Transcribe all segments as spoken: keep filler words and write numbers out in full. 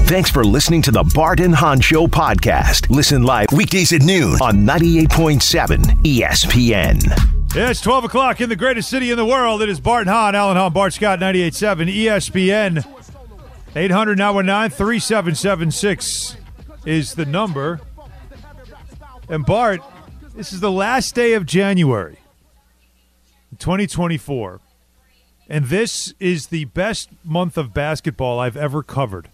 Thanks for listening to the Bart and Hahn Show podcast. Listen live weekdays at noon on ninety-eight point seven E S P N. Yeah, it's twelve o'clock in the greatest city in the world. It is Bart and Hahn, Alan Hahn, Bart Scott, ninety-eight point seven E S P N. eight hundred nine one nine three seven seven six is the number. And Bart, this is the last day of January, twenty twenty-four. And this is the best month of basketball I've ever covered.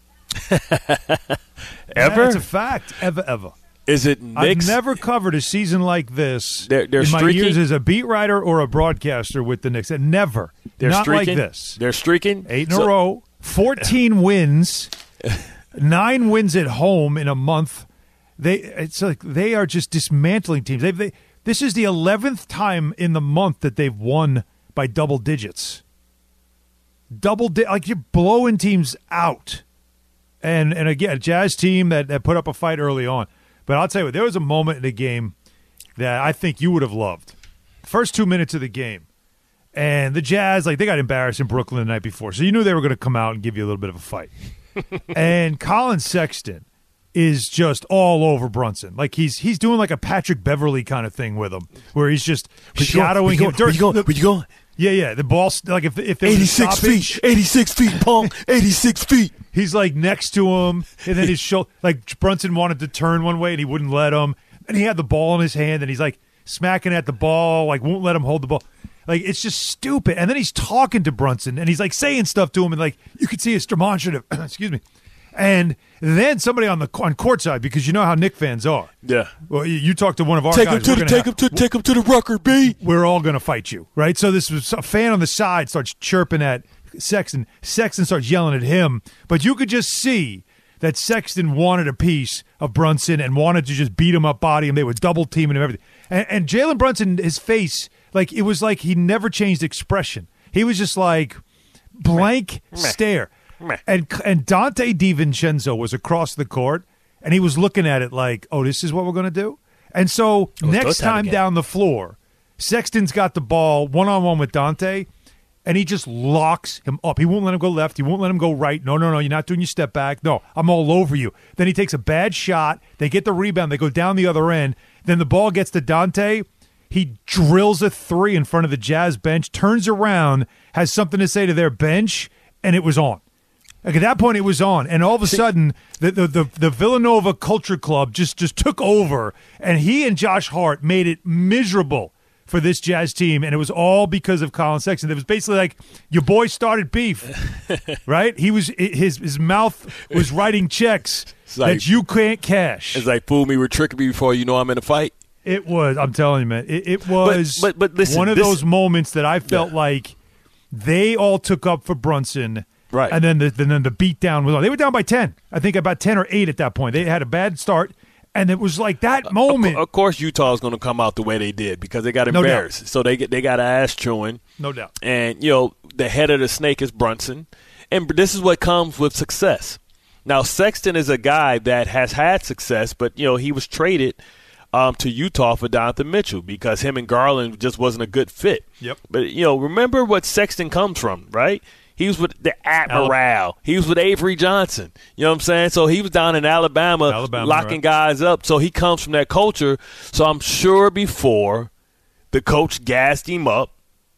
Ever? That's a fact. Ever, ever. Is it Knicks? I've never covered a season like this they're, they're in my streaking? years as a beat writer or a broadcaster with the Knicks. And never. They're Not streaking? like this. They're streaking? Eight in so, a row, fourteen wins, nine wins at home in a month. They It's like they are just dismantling teams. They've, they This is the eleventh time in the month that they've won by double digits. Double di- like you're blowing teams out. And and again, a Jazz team that, that put up a fight early on. But I'll tell you what, there was a moment in the game that I think you would have loved. First two minutes of the game. And the Jazz, like, they got embarrassed in Brooklyn the night before. So you knew they were going to come out and give you a little bit of a fight. And Colin Sexton is just all over Brunson. Like, he's he's doing like a Patrick Beverly kind of thing with him, where he's just shadowing him. Where you going? Where you going? Yeah, yeah. The ball, like, if, if there was eighty-six feet. eighty-six feet, punk. eighty-six feet. He's like next to him, and then his shoulder, like Brunson wanted to turn one way, and he wouldn't let him. And he had the ball in his hand, and he's like smacking at the ball, like won't let him hold the ball. Like, it's just stupid. And then he's talking to Brunson, and he's like saying stuff to him, and like you could see it's demonstrative. Excuse me. And then somebody on the on courtside, because you know how Knick fans are. Yeah. Well, you, you talk to one of our take guys. Him to the, take have, him to take him to the Rucker, B. We're all going to fight you, right? So this was a fan on the side starts chirping at Sexton. Sexton starts yelling at him, but you could just see that Sexton wanted a piece of Brunson and wanted to just beat him up, body him. They were double teaming him, everything. And, and Jalen Brunson, his face, like it was like he never changed expression. He was just like blank Meh. stare. Meh. And and Dante DiVincenzo was across the court, and he was looking at it like, oh, this is what we're going to do? And so Oh, next time again. down the floor, Sexton's got the ball one-on-one with Dante, and he just locks him up. He won't let him go left. He won't let him go right. No, no, no, you're not doing your step back. No, I'm all over you. Then he takes a bad shot. They get the rebound. They go down the other end. Then the ball gets to Dante. He drills a three in front of the Jazz bench, turns around, has something to say to their bench, and it was on. Like at that point, it was on, and all of a sudden, the, the the the Villanova Culture Club just just took over, and he and Josh Hart made it miserable for this Jazz team, and it was all because of Colin Sexton. It was basically like your boy started beef, right? He was his his mouth was writing checks like, that you can't cash. It's like, fool me, we're tricking me before you know I'm in a fight. It was. I'm telling you, man. It, it was but, but, but listen, one of this, those moments that I felt yeah. like they all took up for Brunson. Right. And then the, and then the beat down was on. They were down by ten. I think about ten or eight at that point. They had a bad start, and it was like that moment. Of, of course, Utah is going to come out the way they did because they got No embarrassed. doubt. So they get they got an ass chewing. No doubt. And, you know, the head of the snake is Brunson. And this is what comes with success. Now, Sexton is a guy that has had success, but, you know, he was traded um, to Utah for Donovan Mitchell because him and Garland just wasn't a good fit. Yep. But, you know, remember what Sexton comes from, right? He was with the Admiral. He was with Avery Johnson. You know what I'm saying? So he was down in Alabama, Alabama locking right. guys up. So he comes from that culture. So I'm sure before the coach gassed him up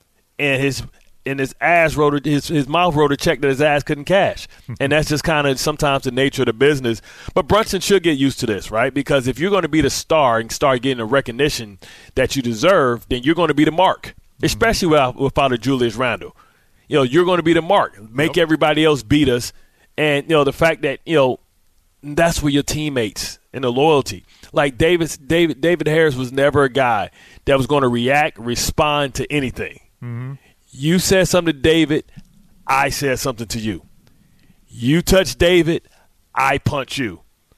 and his and his ass wrote a, his his mouth wrote a check that his ass couldn't cash. And that's just kind of sometimes the nature of the business. But Brunson should get used to this, right? Because if you're going to be the star and start getting the recognition that you deserve, then you're going to be the mark, especially without, without a Julius Randle. You know, you're going to be the mark. Make Yep. everybody else beat us. And, you know, the fact that, you know, that's where your teammates and the loyalty. Like Davis, David David Harris was never a guy that was going to react, respond to anything. Mm-hmm. You said something to David, I said something to you. You touch David, I punch you.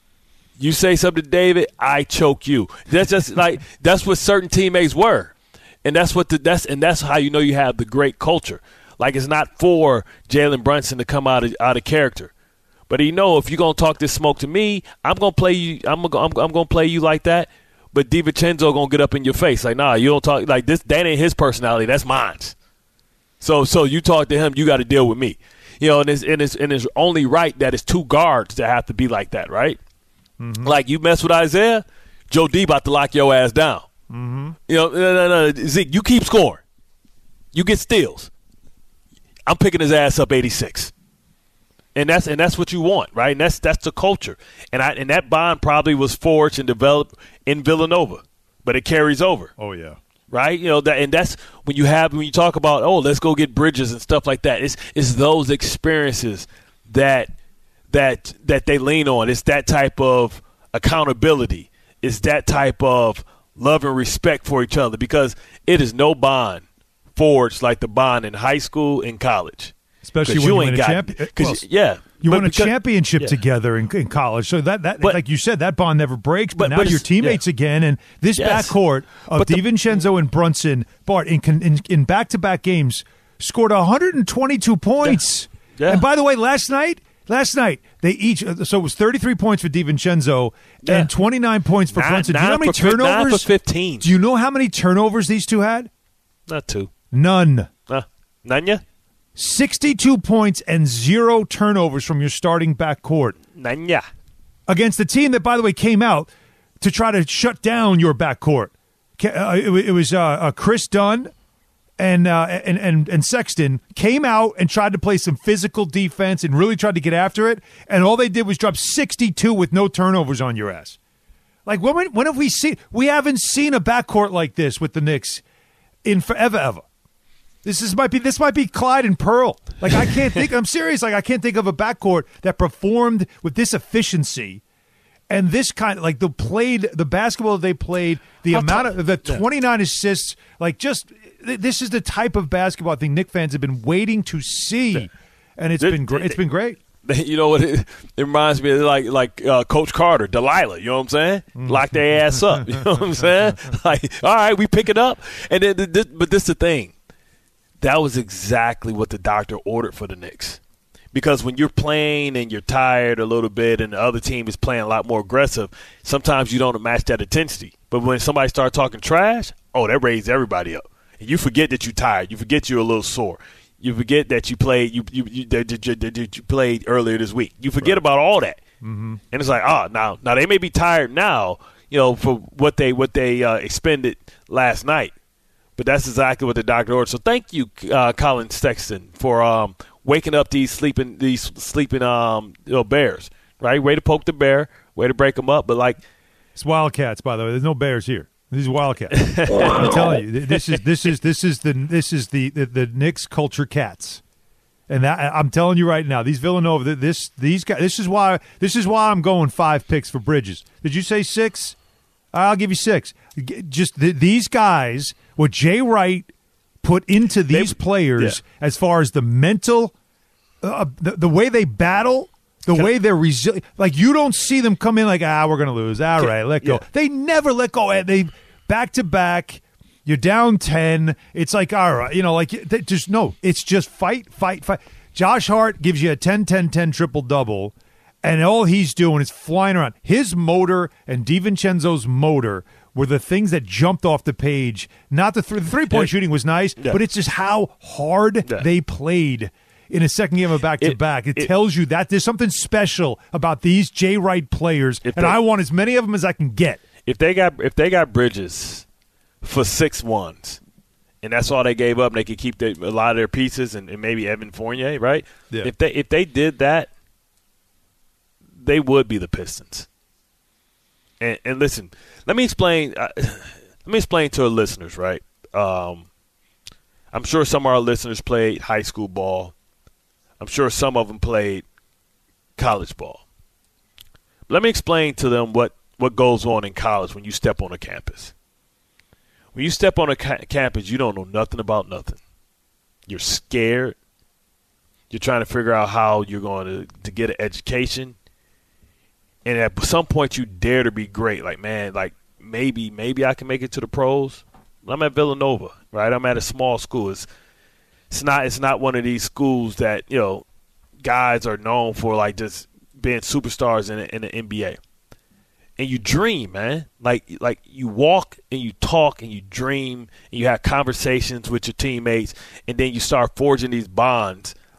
You say something to David, I choke you. That's just like that's what certain teammates were. And that's what the that's and that's how you know you have the great culture. Like it's not for Jalen Brunson to come out of out of character, but you know if you're gonna talk this smoke to me, I'm gonna play you. I'm gonna I'm, I'm gonna play you like that. But DiVincenzo gonna get up in your face like, nah, you don't talk like this. That ain't his personality. That's mine. So so you talk to him, you got to deal with me. You You know, and it's, and it's, and it's only right that it's two guards that have to be like that, right? Mm-hmm. Like, you mess with Isaiah, Joe D about to lock your ass down. Mm-hmm. You know, no, no, no, Zeke, you keep scoring. You get steals. I'm picking his ass up eighty-six. And that's and that's what you want, right? And that's that's the culture. And I and that bond probably was forged and developed in Villanova, but it carries over. Oh yeah, right. You know that, and that's when you have when you talk about oh, let's go get Bridges and stuff like that. It's it's those experiences that that that they lean on. It's that type of accountability. It's that type of love and respect for each other, because it is no bond forged like the bond in high school and college. Especially when you, you win a champion. Well, yeah. You but won a because, championship yeah. together in, in college. So that, that but, like you said, that bond never breaks. But, but now but you're teammates yeah. again. And this yes. backcourt of DiVincenzo and Brunson, Bart, in, in, in back-to-back games, scored one hundred twenty-two points. Yeah. Yeah. And by the way, last night, last night, they each – so it was thirty-three points for DiVincenzo yeah. and twenty-nine points for nine, Brunson. Do you know how many for, turnovers? Nine for fifteen. Do you know how many turnovers these two had? Not two. None. Uh, none, yeah? sixty-two points and zero turnovers from your starting backcourt. Nanya. Against the team that, by the way, came out to try to shut down your backcourt. Uh, it, it was uh, uh, Chris Dunn and, uh, and and and Sexton came out and tried to play some physical defense and really tried to get after it, and all they did was drop sixty-two with no turnovers on your ass. Like, when, when have we seen – we haven't seen a backcourt like this with the Knicks in forever, ever. This is might be this might be Clyde and Pearl. Like, I can't think. I'm serious. Like, I can't think of a backcourt that performed with this efficiency and this kind of like the played the basketball they played. The I'll amount of the twenty-nine yeah. assists. Like, just this is the type of basketball I think Knicks fans have been waiting to see, yeah. and it's it, been great. It's been great. You know what? It, it reminds me of like like uh, Coach Carter, Delilah. You know what I'm saying? Mm. Lock their ass up. You know what I'm saying? Like, all right, we pick it up, and then this, but this is the thing. That was exactly what the doctor ordered for the Knicks. Because when you're playing and you're tired a little bit and the other team is playing a lot more aggressive, sometimes you don't match that intensity. But when somebody starts talking trash, oh, that raises everybody up. And you forget that you're tired. You forget you're a little sore. You forget that you played you you, you, that you, that you played earlier this week. You forget right. about all that. Mm-hmm. And it's like, oh, now now they may be tired now, you know, for what they what they uh, expended last night. But that's exactly what the doctor ordered. So thank you, uh, Colin Sexton, for um, waking up these sleeping these sleeping um, you know, bears. Right, way to poke the bear, way to break them up. But like, it's Wildcats, by the way. There's no bears here. These are Wildcats. I'm telling you, this is this is this is the this is the the, the Knicks culture cats. And that, I'm telling you right now, these Villanova, this these guys, this is why this is why I'm going five picks for Bridges. Did you say six? I'll give you six. Just the, these guys. What Jay Wright put into these they, players yeah. as far as the mental, uh, the, the way they battle, the Can way they're resilient. Like, you don't see them come in like, ah, we're going to lose. All Can, right, let go. Yeah. They never let go. They back-to-back, you're down ten. It's like, all right, you know, like, they just no. It's just fight, fight, fight. Josh Hart gives you a ten ten ten triple-double, and all he's doing is flying around. His motor and DiVincenzo's motor were the things that jumped off the page. Not the, th- the three-point yeah. shooting was nice, yeah. but it's just how hard yeah. they played in a second game of back-to-back. It, it, it tells you that there's something special about these Jay Wright players, and they, I want as many of them as I can get. If they got if they got Bridges for six ones, and that's all they gave up, and they could keep the, a lot of their pieces, and, and maybe Evan Fournier, right? Yeah. If they if they did that, they would be the Pistons. And, and listen, let me explain. Uh, let me explain to our listeners, right? Um, I'm sure some of our listeners played high school ball. I'm sure some of them played college ball. Let me explain to them what, what goes on in college when you step on a campus. When you step on a ca- campus, you don't know nothing about nothing. You're scared. You're trying to figure out how you're going to, to get an education. And at some point, you dare to be great. Like, man, like maybe, maybe I can make it to the pros. I'm at Villanova, right? I'm at a small school. It's, it's not, it's not one of these schools that, you know, guys are known for like just being superstars in, in the N B A. And you dream, man. Like, like you walk and you talk and you dream and you have conversations with your teammates, and then you start forging these bonds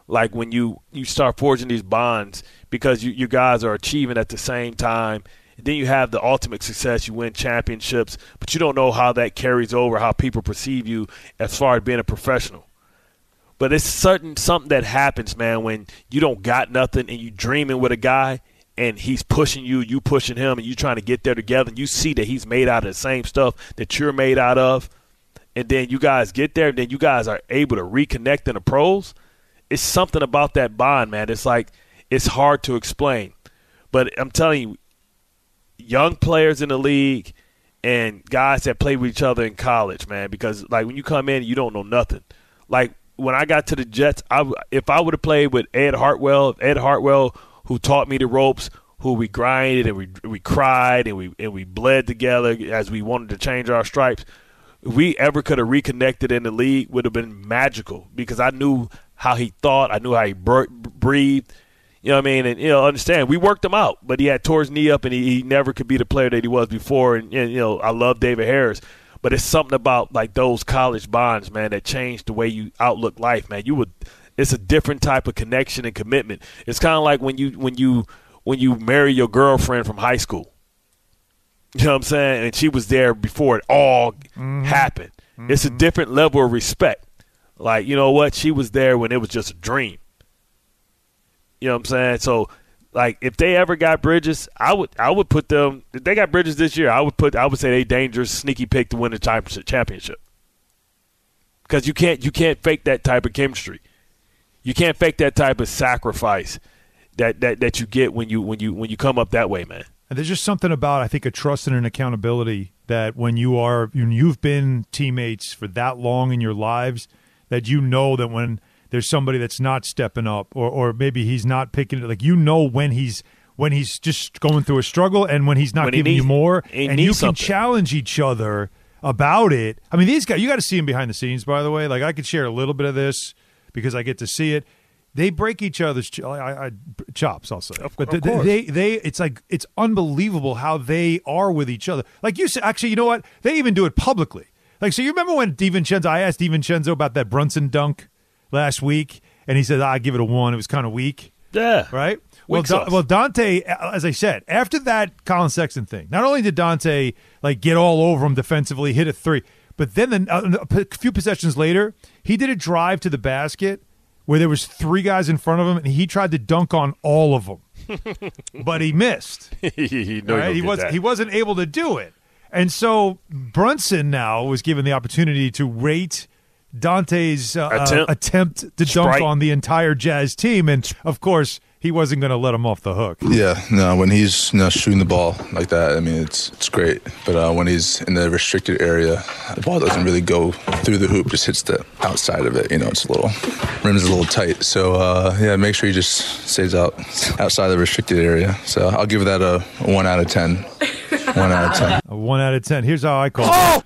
like when you, you start forging these bonds because you, you guys are achieving at the same time. And then you have the ultimate success. You win championships, but you don't know how that carries over, how people perceive you as far as being a professional. But it's certain something that happens, man, when you don't got nothing and you dreaming with a guy and he's pushing you, you pushing him, and you trying to get there together, and you see that he's made out of the same stuff that you're made out of, and then you guys get there, and then you guys are able to reconnect in the pros. It's something about that bond, man. It's like it's hard to explain. But I'm telling you, young players in the league and guys that play with each other in college, man, because, like, when you come in, you don't know nothing. Like, when I got to the Jets, I, if I would have played with Ed Hartwell, Ed Hartwell, who taught me the ropes, who we grinded and we we cried and we and we bled together as we wanted to change our stripes, if we ever could have reconnected in the league, would have been magical because I knew how he thought, I knew how he br- breathed. You know what I mean? And, you know, understand, we worked him out, but he had tore his knee up and he, he never could be the player that he was before. And, and, you know, I love David Harris. But it's something about, like, those college bonds, man, that changed the way you outlook life, man. You would – it's a different type of connection and commitment. It's kind of like when you when you when you marry your girlfriend from high school. You know what I'm saying? And she was there before it all mm-hmm. happened. Mm-hmm. It's a different level of respect. Like, you know what? She was there when it was just a dream. You know what I'm saying? So, like, if they ever got Bridges, I would I would put them – if they got Bridges this year, I would put I would say they dangerous, sneaky pick to win the championship. Because you can't you can't fake that type of chemistry. You can't fake that type of sacrifice that, that, that you get when you when you when you come up that way, man. And there's just something about, I think, a trust and an accountability that when you are when you've been teammates for that long in your lives, that you know that when there's somebody that's not stepping up or or maybe he's not picking it, like, you know when he's when he's just going through a struggle and when he's not when giving he needs, you more, and you something. can challenge each other about it. I mean, these guys, you got to see them behind the scenes, by the way. Like, I could share a little bit of this because I get to see it. They break each other's ch- I, I, chops, I'll say. Of, but of they, they, they, it's like, it's unbelievable how they are with each other. Like you said, actually, you know what? They even do it publicly. Like, so you remember when DiVincenzo, I asked DiVincenzo about that Brunson dunk last week, and he said, ah, I give it a one. It was kind of weak. Yeah. Right? Well, da- well, Dante, as I said, after that Colin Sexton thing, not only did Dante, like, get all over him defensively, hit a three, but then the, uh, a few possessions later, he did a drive to the basket where there was three guys in front of him, and he tried to dunk on all of them, but he missed. he right? he was that. he wasn't able to do it, and so Brunson now was given the opportunity to rate Dante's uh, attempt. Uh, attempt to dunk Sprite. on the entire Jazz team, and of course, he wasn't going to let him off the hook. Yeah, no, when he's you know, shooting the ball like that, I mean, it's it's great. But uh, when he's in the restricted area, the ball doesn't really go through the hoop, just hits the outside of it. You know, it's a little, rim's a little tight. So, uh, yeah, make sure he just stays out outside the restricted area. So I'll give that a, a one out of ten. One out of ten. A one out of ten. Here's how I call oh!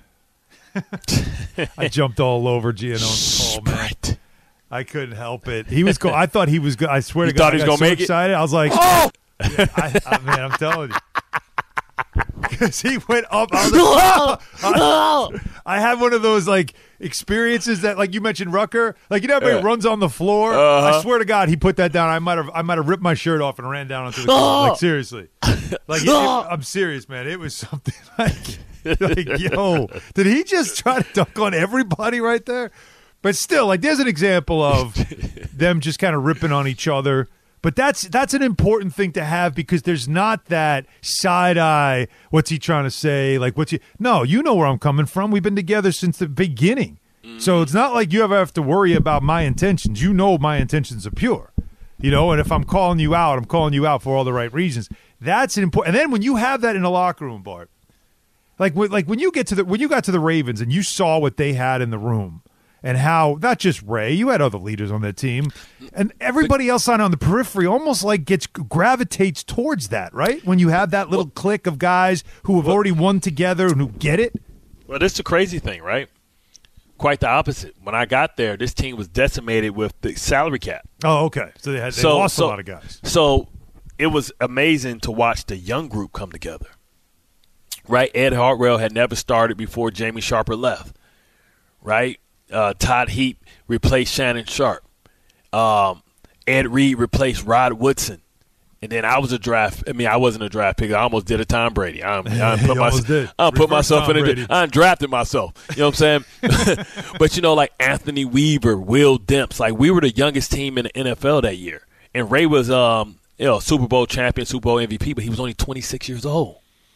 it. I jumped all over Giannone's call, man. I couldn't help it. He was go- I thought he was good. I swear you to God, thought he was I gonna got so make excited. it? I was like, oh! Yeah, I, I, man, I'm telling you. Because he went up. I, was like, oh! I, I had one of those, like, experiences that, like you mentioned, Rucker. Like, you know, everybody uh, runs on the floor. Uh-huh. I swear to God, he put that down. I might have I might have ripped my shirt off and ran down onto the floor. Like, seriously. Like, it, it, I'm serious, man. It was something like, like, yo, did he just try to dunk on everybody right there? But still, like, there's an example of them just kind of ripping on each other. But that's that's an important thing to have because there's not that side eye. What's he trying to say? Like, what's he? No, you know where I'm coming from. We've been together since the beginning. Mm-hmm. So it's not like you ever have to worry about my intentions. You know my intentions are pure. You know, and if I'm calling you out, I'm calling you out for all the right reasons. That's important. And then when you have that in the locker room, Bart, like, like when you get to the when you got to the Ravens and you saw what they had in the room. And how, not just Ray, you had other leaders on that team, and everybody else on, on the periphery almost like gets gravitates towards that, right? When you have that little well, clique of guys who have well, already won together and who get it. Well, this is the crazy thing, right? Quite the opposite. When I got there, this team was decimated with the salary cap. Oh, okay. So they had they so, lost so, a lot of guys. So it was amazing to watch the young group come together, right? Ed Hartwell had never started before Jamie Sharper left, right? Uh, Todd Heap replaced Shannon Sharp. Um, Ed Reed replaced Rod Woodson. And then I was a draft. I mean, I wasn't a draft pick. I almost did a Tom Brady. I, I put, my, I put myself Tom in it. I drafted myself. You know what I'm saying? But, you know, like Anthony Weaver, Will Demps, like we were the youngest team in the N F L that year. And Ray was, um, you know, Super Bowl champion, Super Bowl M V P, but he was only twenty-six years old.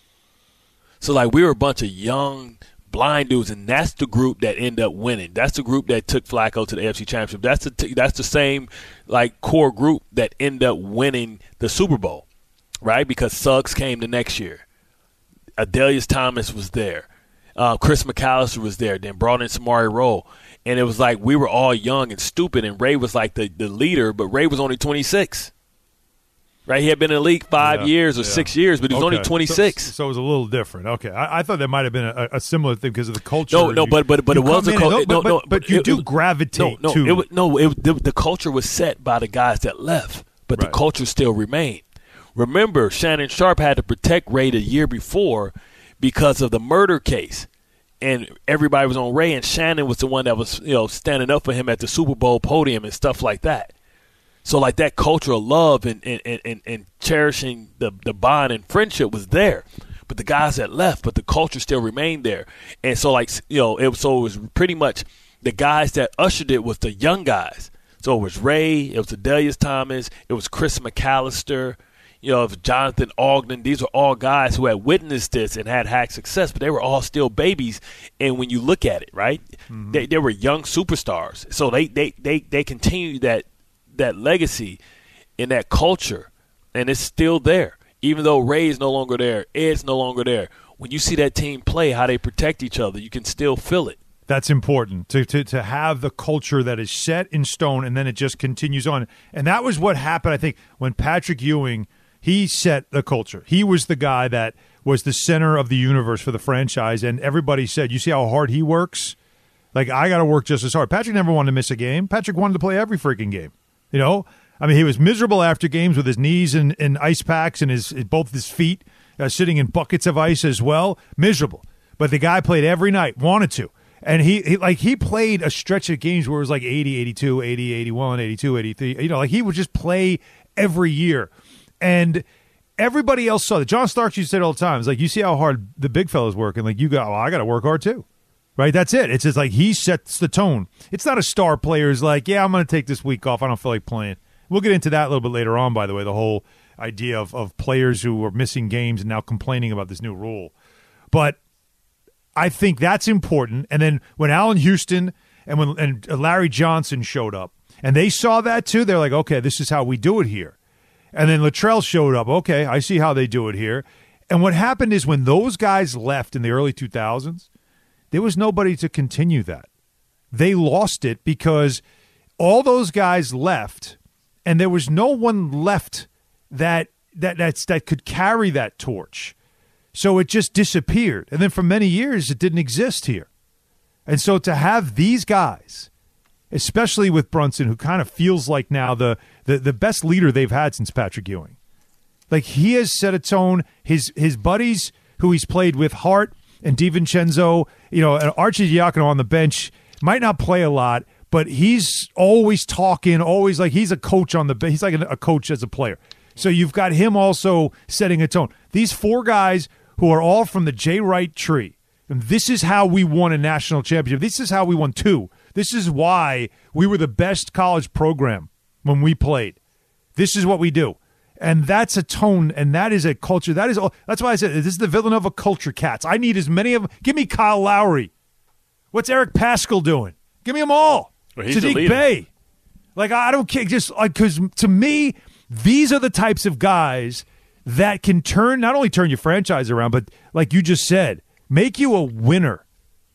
So, like, we were a bunch of young, blind dudes, and that's the group that ended up winning. That's the group that took Flacco to the A F C Championship. That's the t- that's the same like core group that ended up winning the Super Bowl, right? Because Suggs came the next year. Adelius Thomas was there. Uh, Chris McAllister was there. Then brought in Samari Rolle, and it was like we were all young and stupid. And Ray was like the the leader, but Ray was only twenty-six. Right, he had been in the league five yeah, years or yeah. six years, but he was okay. only twenty-six. So, so it was a little different. Okay, I, I thought there might have been a, a similar thing because of the culture. No, no, you, but but but it was a culture. No, but, no, but, but you it, do it, gravitate no, no, to. It was, no, it, the, the culture was set by the guys that left, but right. the culture still remained. Remember, Shannon Sharpe had to protect Ray the year before because of the murder case, and everybody was on Ray, and Shannon was the one that was you know standing up for him at the Super Bowl podium and stuff like that. So, like, that culture of love and, and, and, and cherishing the, the bond and friendship was there. But the guys that left, but the culture still remained there. And so, like, you know, it was, so it was pretty much the guys that ushered it was the young guys. So it was Ray, it was Adelius Thomas, it was Chris McAllister, you know, it was Jonathan Ogden. These were all guys who had witnessed this and had had success, but they were all still babies. And when you look at it, right, mm-hmm. they, they were young superstars. So they, they, they, they continued that, that legacy in that culture, and it's still there. Even though Ray's no longer there, Ed's no longer there. When you see that team play, how they protect each other, you can still feel it. That's important, to, to, to have the culture that is set in stone, and then it just continues on. And that was what happened, I think, when Patrick Ewing, he set the culture. He was the guy that was the center of the universe for the franchise, and everybody said, you see how hard he works? Like, I got to work just as hard. Patrick never wanted to miss a game. Patrick wanted to play every freaking game. You know, I mean, he was miserable after games with his knees in, in ice packs and his both his feet uh, sitting in buckets of ice as well. Miserable. But the guy played every night, wanted to. And he, he like he played a stretch of games where it was like eighty, eighty-two, eighty, eighty-one, eighty-two, eighty-three. You know, like he would just play every year. And everybody else saw that. John Starks used to say it all the time. It's like, you see how hard the big fellas work. And like, you go, well, I got to work hard too. Right, that's it. It's just like he sets the tone. It's not a star player who's like, yeah, I'm going to take this week off. I don't feel like playing. We'll get into that a little bit later on, by the way, the whole idea of, of players who are missing games and now complaining about this new rule. But I think that's important. And then when Allen Houston and when and Larry Johnson showed up, and they saw that too, they're like, okay, this is how we do it here. And then Luttrell showed up. Okay, I see how they do it here. And what happened is when those guys left in the early two thousands, there was nobody to continue that. They lost it because all those guys left, and there was no one left that that that's, that could carry that torch. So it just disappeared. And then for many years, it didn't exist here. And so to have these guys, especially with Brunson, who kind of feels like now the, the, the best leader they've had since Patrick Ewing. Like, he has set a tone. His, his buddies who he's played with, Hart and DiVincenzo, you know, and Archie Diacono on the bench might not play a lot, but he's always talking, always like he's a coach on the bench. He's like a coach as a player. So you've got him also setting a tone. These four guys who are all from the Jay Wright tree, and this is how we won a national championship. This is how we won two. This is why we were the best college program when we played. This is what we do. And that's a tone, and that is a culture. That is all. That's why I said this is the Villanova culture, cats. I need as many of them. Give me Kyle Lowry. What's Eric Paschal doing? Give me them all. Well, he's Sadiq Bey. Like, I don't care. Just like, because to me, these are the types of guys that can turn, not only turn your franchise around, but like you just said, make you a winner.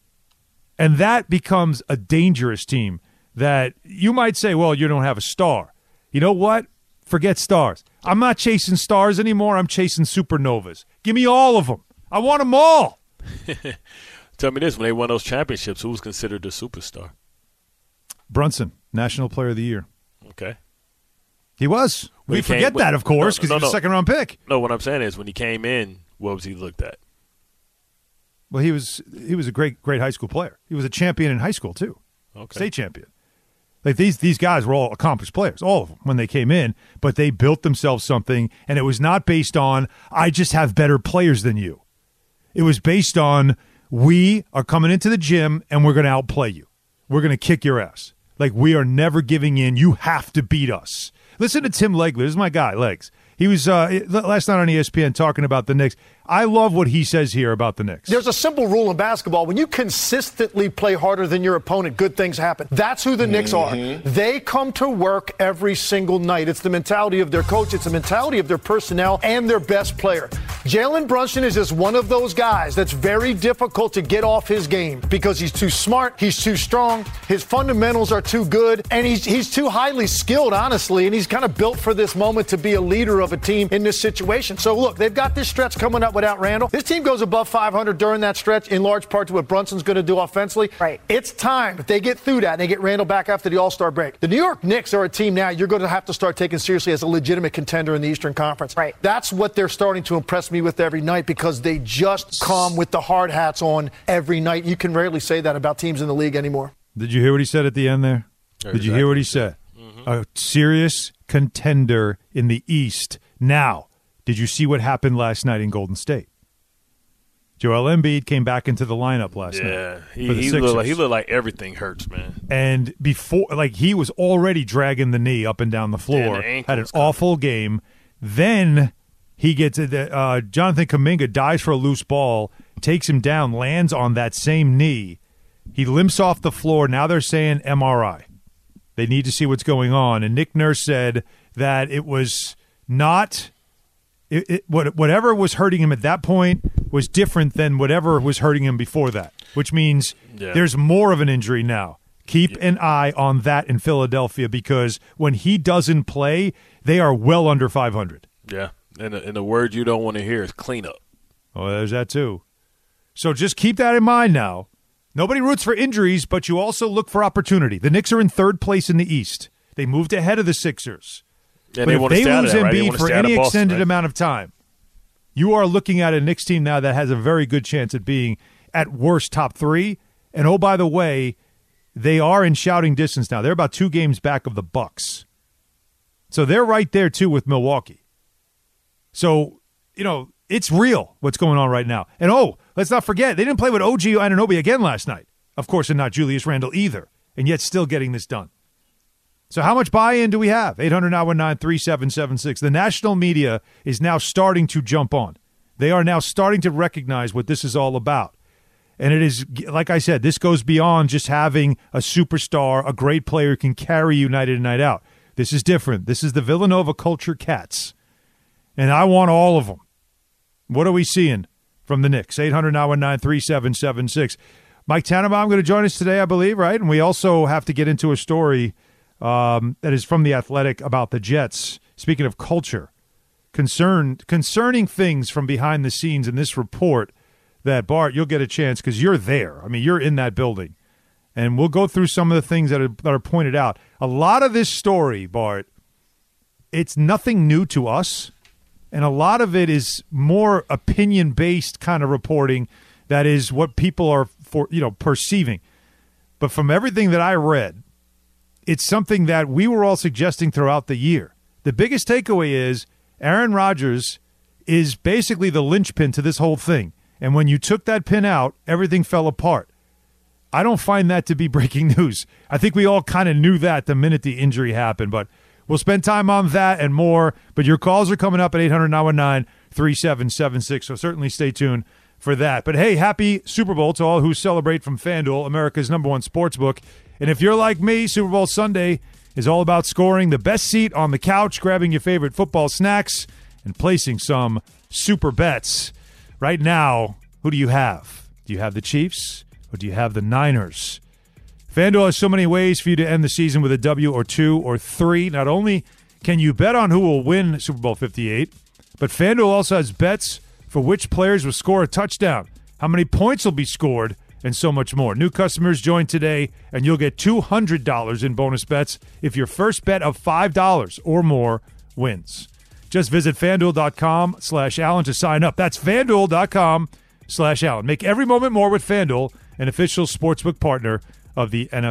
And that becomes a dangerous team that you might say, well, you don't have a star. You know what? Forget stars. I'm not chasing stars anymore. I'm chasing supernovas. Give me all of them. I want them all. Tell me this, when they won those championships, who was considered the superstar? Brunson, National Player of the Year. Okay. He was. When we he forget came, that, of course, because no, no, he was a no. second-round pick. No, what I'm saying is when he came in, what was he looked at? Well, he was he was a great great high school player. He was a champion in high school, too. Okay. State champion. Like these these guys were all accomplished players, all of them, when they came in, but they built themselves something, and it was not based on, I just have better players than you. It was based on, we are coming into the gym, and we're going to outplay you. We're going to kick your ass. Like, we are never giving in. You have to beat us. Listen to Tim Legler. This is my guy, Legs. He was uh, last night on E S P N talking about the Knicks. I love what he says here about the Knicks. There's a simple rule in basketball. When you consistently play harder than your opponent, good things happen. That's who the mm-hmm. Knicks are. They come to work every single night. It's the mentality of their coach. It's the mentality of their personnel and their best player. Jalen Brunson is just one of those guys that's very difficult to get off his game because he's too smart, he's too strong, his fundamentals are too good, and he's he's too highly skilled, honestly, and he's kind of built for this moment to be a leader of a team in this situation. So, look, they've got this stretch coming up without Randall. This team goes above five hundred during that stretch, in large part to what Brunson's going to do offensively. Right. It's time. If they get through that and they get Randall back after the All-Star break, the New York Knicks are a team now you're going to have to start taking seriously as a legitimate contender in the Eastern Conference. Right. That's what they're starting to impress me with every night because they just come with the hard hats on every night. You can rarely say that about teams in the league anymore. Did you hear what he said at the end there? Did exactly. you hear what he said? Mm-hmm. A serious contender in the East. Now, did you see what happened last night in Golden State? Joel Embiid came back into the lineup last yeah, night. Yeah, he, he looked like he looked like everything hurts, man. And before, like he was already dragging the knee up and down the floor. Yeah, the had an coming. awful game. Then he gets the uh, Jonathan Kuminga dives for a loose ball, takes him down, lands on that same knee. He limps off the floor. Now they're saying M R I. They need to see what's going on. And Nick Nurse said that it was not. It, it, what, whatever was hurting him at that point was different than whatever was hurting him before that, which means yeah. there's more of an injury now. Keep yeah. an eye on that in Philadelphia because when he doesn't play, they are well under five hundred. Yeah, and the, and the word you don't want to hear is cleanup. Oh, there's that too. So just keep that in mind now. Nobody roots for injuries, but you also look for opportunity. The Knicks are in third place in the East. They moved ahead of the Sixers. Yeah, but they if they lose that, right? Embiid for any Boston, extended right? amount of time, you are looking at a Knicks team now that has a very good chance at being, at worst, top three. And, oh, by the way, they are in shouting distance now. They're about two games back of the Bucks. So they're right there, too, with Milwaukee. So, you know, it's real what's going on right now. And, oh, let's not forget, they didn't play with O G Anunoby again last night. Of course, and not Julius Randle either, and yet still getting this done. So how much buy-in do we have? eight hundred nine one nine three seven seven six. The national media is now starting to jump on. They are now starting to recognize what this is all about. And it is, like I said, this goes beyond just having a superstar, a great player who can carry you night in and night out. This is different. This is the Villanova Culture Cats. And I want all of them. What are we seeing from the Knicks? eight hundred nine one nine three seven seven six. Mike Tannenbaum going to join us today, I believe, right? And we also have to get into a story Um, that is from The Athletic about the Jets. Speaking of culture, concerned, concerning things from behind the scenes in this report that, Bart, you'll get a chance because you're there. I mean, you're in that building. And we'll go through some of the things that are, that are pointed out. A lot of this story, Bart, it's nothing new to us. And a lot of it is more opinion-based kind of reporting that is what people are for, you know, perceiving. But from everything that I read, it's something that we were all suggesting throughout the year. The biggest takeaway is Aaron Rodgers is basically the linchpin to this whole thing. And when you took that pin out, everything fell apart. I don't find that to be breaking news. I think we all kind of knew that the minute the injury happened. But we'll spend time on that and more. But your calls are coming up at eight hundred nine one nine three seven seven six. So certainly stay tuned for that. But, hey, happy Super Bowl to all who celebrate from FanDuel, America's number one sports book. And if you're like me, Super Bowl Sunday is all about scoring the best seat on the couch, grabbing your favorite football snacks, and placing some super bets. Right now, who do you have? Do you have the Chiefs or do you have the Niners? FanDuel has so many ways for you to end the season with a W or two or three. Not only can you bet on who will win Super Bowl fifty-eight, but FanDuel also has bets for which players will score a touchdown, how many points will be scored, and so much more. New customers join today, and you'll get two hundred dollars in bonus bets if your first bet of five dollars or more wins. Just visit FanDuel.com slash Allen to sign up. That's FanDuel.com slash Allen. Make every moment more with FanDuel, an official sportsbook partner of the N F L.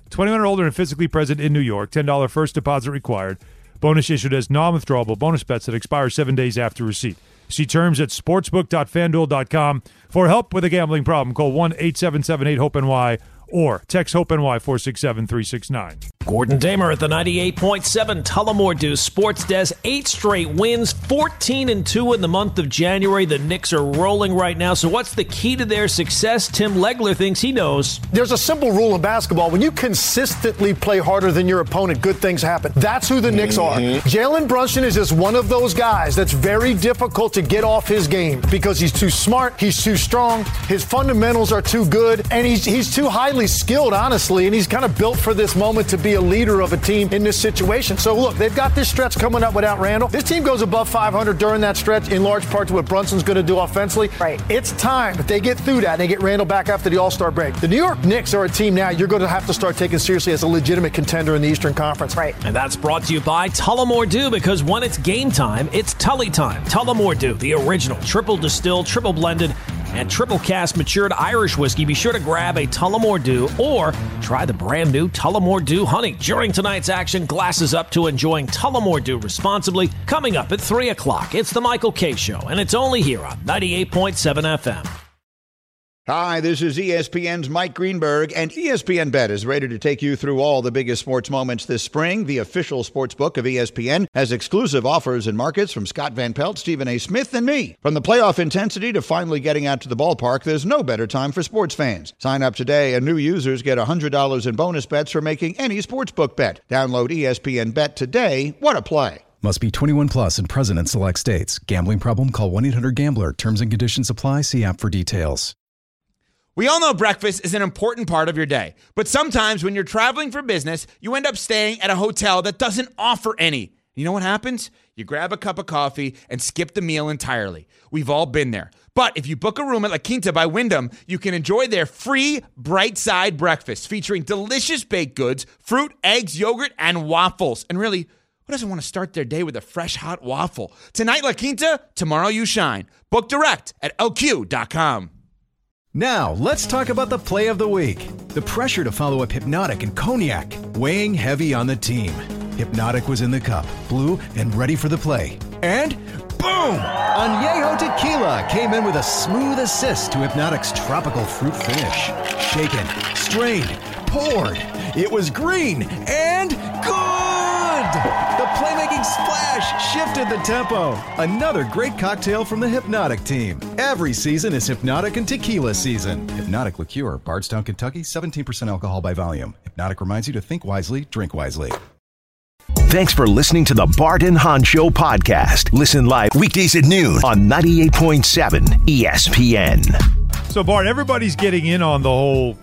twenty-one or older and physically present in New York. ten dollars first deposit required. Bonus issued as non-withdrawable bonus bets that expire seven days after receipt. See terms at sportsbook dot fan duel dot com. For help with a gambling problem, call one eight seven seven eight hope N Y or text HOPE-NY four six seven three six nine. Gordon Damer at the ninety-eight point seven Tullamore Dew Sports Desk. Eight straight wins, fourteen and two in the month of January. The Knicks are rolling right now. So what's the key to their success? Tim Legler thinks he knows. There's a simple rule in basketball. When you consistently play harder than your opponent, good things happen. That's who the Knicks are. Jalen Brunson is just one of those guys that's very difficult to get off his game because he's too smart, he's too strong, his fundamentals are too good, and he's he's too highly skilled, honestly, and he's kind of built for this moment to be a leader of a team in this situation. So look, they've got this stretch coming up without Randall. This team goes above five hundred during that stretch, in large part to what Brunson's going to do offensively. Right. It's time that they get through that and they get Randall back after the All-Star break. The New York Knicks are a team now you're going to have to start taking seriously as a legitimate contender in the Eastern Conference. Right. And that's brought to you by Tullamore Dew, because when it's game time, it's Tully time. Tullamore Dew, the original triple distilled, triple blended, and triple cast matured Irish whiskey. Be sure to grab a Tullamore Dew or try the brand new Tullamore Dew Honey. During tonight's action, glasses up to enjoying Tullamore Dew responsibly. Coming up at three o'clock, it's the Michael Kay Show, and it's only here on ninety-eight point seven F M. Hi, this is E S P N's Mike Greenberg, and E S P N Bet is ready to take you through all the biggest sports moments this spring. The official sports book of E S P N has exclusive offers and markets from Scott Van Pelt, Stephen A. Smith, and me. From the playoff intensity to finally getting out to the ballpark, there's no better time for sports fans. Sign up today, and new users get one hundred dollars in bonus bets for making any sportsbook bet. Download E S P N Bet today. What a play. Must be twenty-one plus and present in select states. Gambling problem? Call one eight hundred gambler. Terms and conditions apply. See app for details. We all know breakfast is an important part of your day, but sometimes when you're traveling for business, you end up staying at a hotel that doesn't offer any. You know what happens? You grab a cup of coffee and skip the meal entirely. We've all been there. But if you book a room at La Quinta by Wyndham, you can enjoy their free Bright Side breakfast featuring delicious baked goods, fruit, eggs, yogurt, and waffles. And really, who doesn't want to start their day with a fresh, hot waffle? Tonight, La Quinta, tomorrow you shine. Book direct at L Q dot com. Now, let's talk about the play of the week. The pressure to follow up Hypnotic and Cognac, weighing heavy on the team. Hypnotic was in the cup, blue, and ready for the play. And boom! Añejo Tequila came in with a smooth assist to Hypnotic's tropical fruit finish. Shaken, strained, poured. It was green and good! The playmaking splash shifted the tempo. Another great cocktail from the Hypnotic team. Every season is Hypnotic and Tequila season. Hypnotic Liqueur, Bardstown, Kentucky, seventeen percent alcohol by volume. Hypnotic reminds you to think wisely, drink wisely. Thanks for listening to the Bart and Hahn Show podcast. Listen live weekdays at noon on ninety-eight point seven E S P N. So, Bart, everybody's getting in on the whole,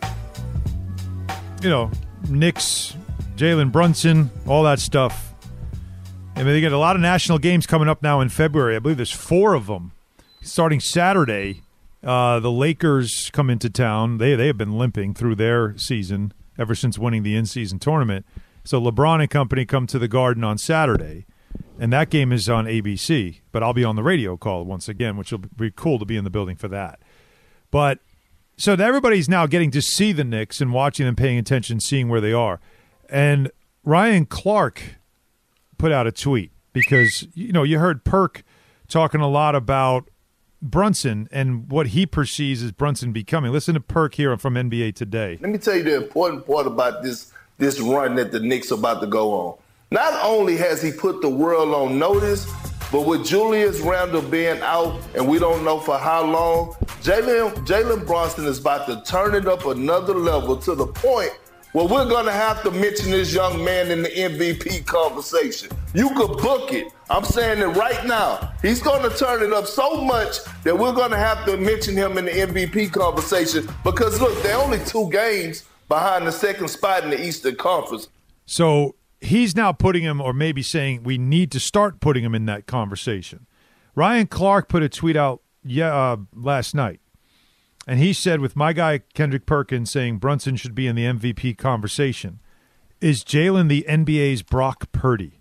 you know, Knicks, Jalen Brunson, all that stuff. I mean, they get a lot of national games coming up now in February. I believe there's four of them. Starting Saturday, uh, the Lakers come into town. They they have been limping through their season ever since winning the in-season tournament. So LeBron and company come to the Garden on Saturday, and that game is on A B C. But I'll be on the radio call once again, which will be cool to be in the building for that. But so everybody's now getting to see the Knicks and watching them, paying attention, seeing where they are. And Ryan Clark put out a tweet because, you know, you heard Perk talking a lot about Brunson and what he perceives as Brunson becoming. Listen to Perk here from N B A Today. Let me tell you the important part about this this run that the Knicks are about to go on. Not only has he put the world on notice, but with Julius Randle being out and we don't know for how long, Jalen Jalen Brunson is about to turn it up another level to the point where we're going to have to mention this young man in the M V P conversation. You could book it. I'm saying it right now. He's going to turn it up so much that we're going to have to mention him in the M V P conversation because, look, they're only two games behind the second spot in the Eastern Conference. So he's now putting him, or maybe saying we need to start putting him in that conversation. Ryan Clark put a tweet out yeah, uh, last night, and he said, with my guy Kendrick Perkins saying Brunson should be in the M V P conversation, is Jalen the N B A's Brock Purdy?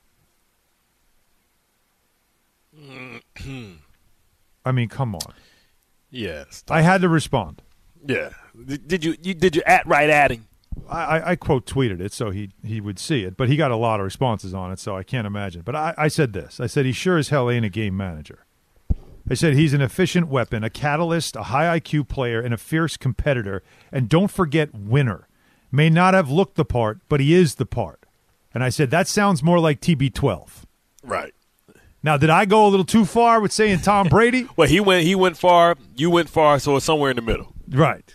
I mean, come on. Yes. I had to respond. Yeah. Did you, you did you at right at him? I, I quote tweeted it so he he would see it, but he got a lot of responses on it, so I can't imagine. But I, I said this. I said he sure as hell ain't a game manager. I said he's an efficient weapon, a catalyst, a high I Q player, and a fierce competitor. And don't forget, winner. May not have looked the part, but he is the part. And I said, that sounds more like T B twelve. Right. Now, did I go a little too far with saying Tom Brady? Well, he went he went far, you went far, so it's somewhere in the middle. Right.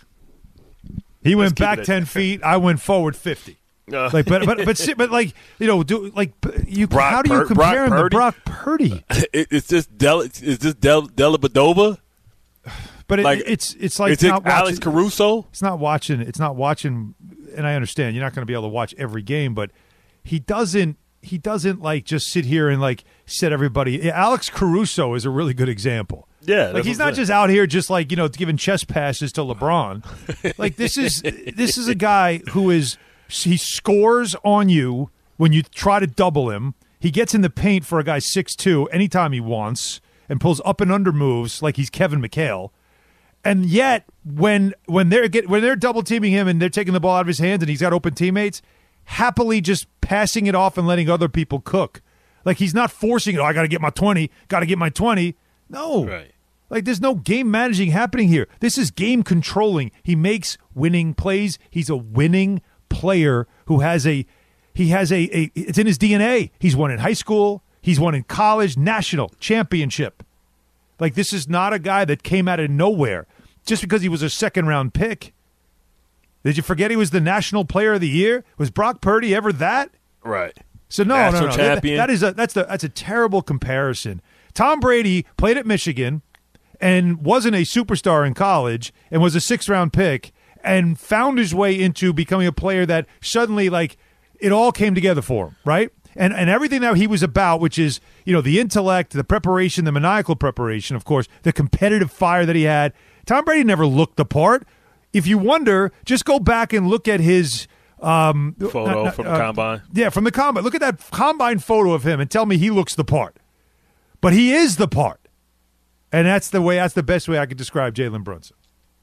He Let's went back it ten feet, I went forward fifty. Uh, like, but, but, but, but, like, you know, do like you. Brock how do you Pur- compare Brock him Purdy? to Brock Purdy? it, it's just Del, is this Del, Delabadova? But it, Like, it's it's like is it not Alex watching, Caruso? It's not watching. It's not watching. And I understand you're not going to be able to watch every game, but he doesn't. He doesn't like just sit here and like set everybody. Alex Caruso is a really good example. Yeah, like that's he's what I'm not saying. just out here just like you know giving chest passes to LeBron. Like this is this is a guy who is he scores on you when you try to double him. He gets in the paint for a guy six two anytime he wants and pulls up and under moves like he's Kevin McHale. And yet, when when they're get when they're double teaming him and they're taking the ball out of his hands and he's got open teammates, happily just passing it off and letting other people cook. Like he's not forcing it. Oh, I got to get my twenty. Got to get my twenty. No, Right. Like there's no game managing happening here. This is game controlling. He makes winning plays. He's a winning player who has a he has a, a it's in his D N A. He's won in high school. He's won in college, national championship. Like, this is not a guy that came out of nowhere just because he was a second-round pick. Did you forget he was the National Player of the Year? Was Brock Purdy ever that? Right. So, no, National no, no. champion. That, that is a, that's, the, that's a terrible comparison. Tom Brady played at Michigan and wasn't a superstar in college and was a sixth-round pick and found his way into becoming a player that suddenly, like, it all came together for him, right? And and everything that he was about, which is, you know, the intellect, the preparation, the maniacal preparation, of course, the competitive fire that he had. Tom Brady never looked the part. If you wonder, just go back and look at his um, Photo uh, from the uh, combine. Yeah, from the combine. Look at that combine photo of him and tell me he looks the part. But he is the part. And that's the way. That's the best way I could describe Jalen Brunson.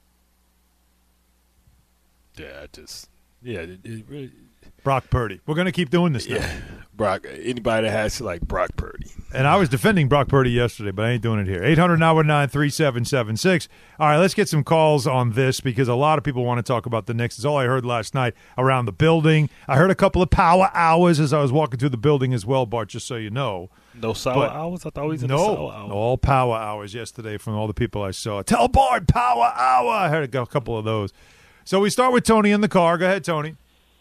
Yeah, just yeah, it, it really. Brock Purdy. We're going to keep doing this now. Yeah, Brock. Anybody that has to like Brock Purdy. And I was defending Brock Purdy yesterday, but I ain't doing it here. eight hundred nine one nine three seven seven six. All right, let's get some calls on this because a lot of people want to talk about the Knicks. It's all I heard last night around the building. I heard a couple of power hours as I was walking through the building as well, Bart, just so you know. No sour But hours? I thought he was in no, the sour hour. all power hours yesterday from all the people I saw. Tell Bart, power hour. I heard a couple of those. So we start with Tony in the car. Go ahead, Tony.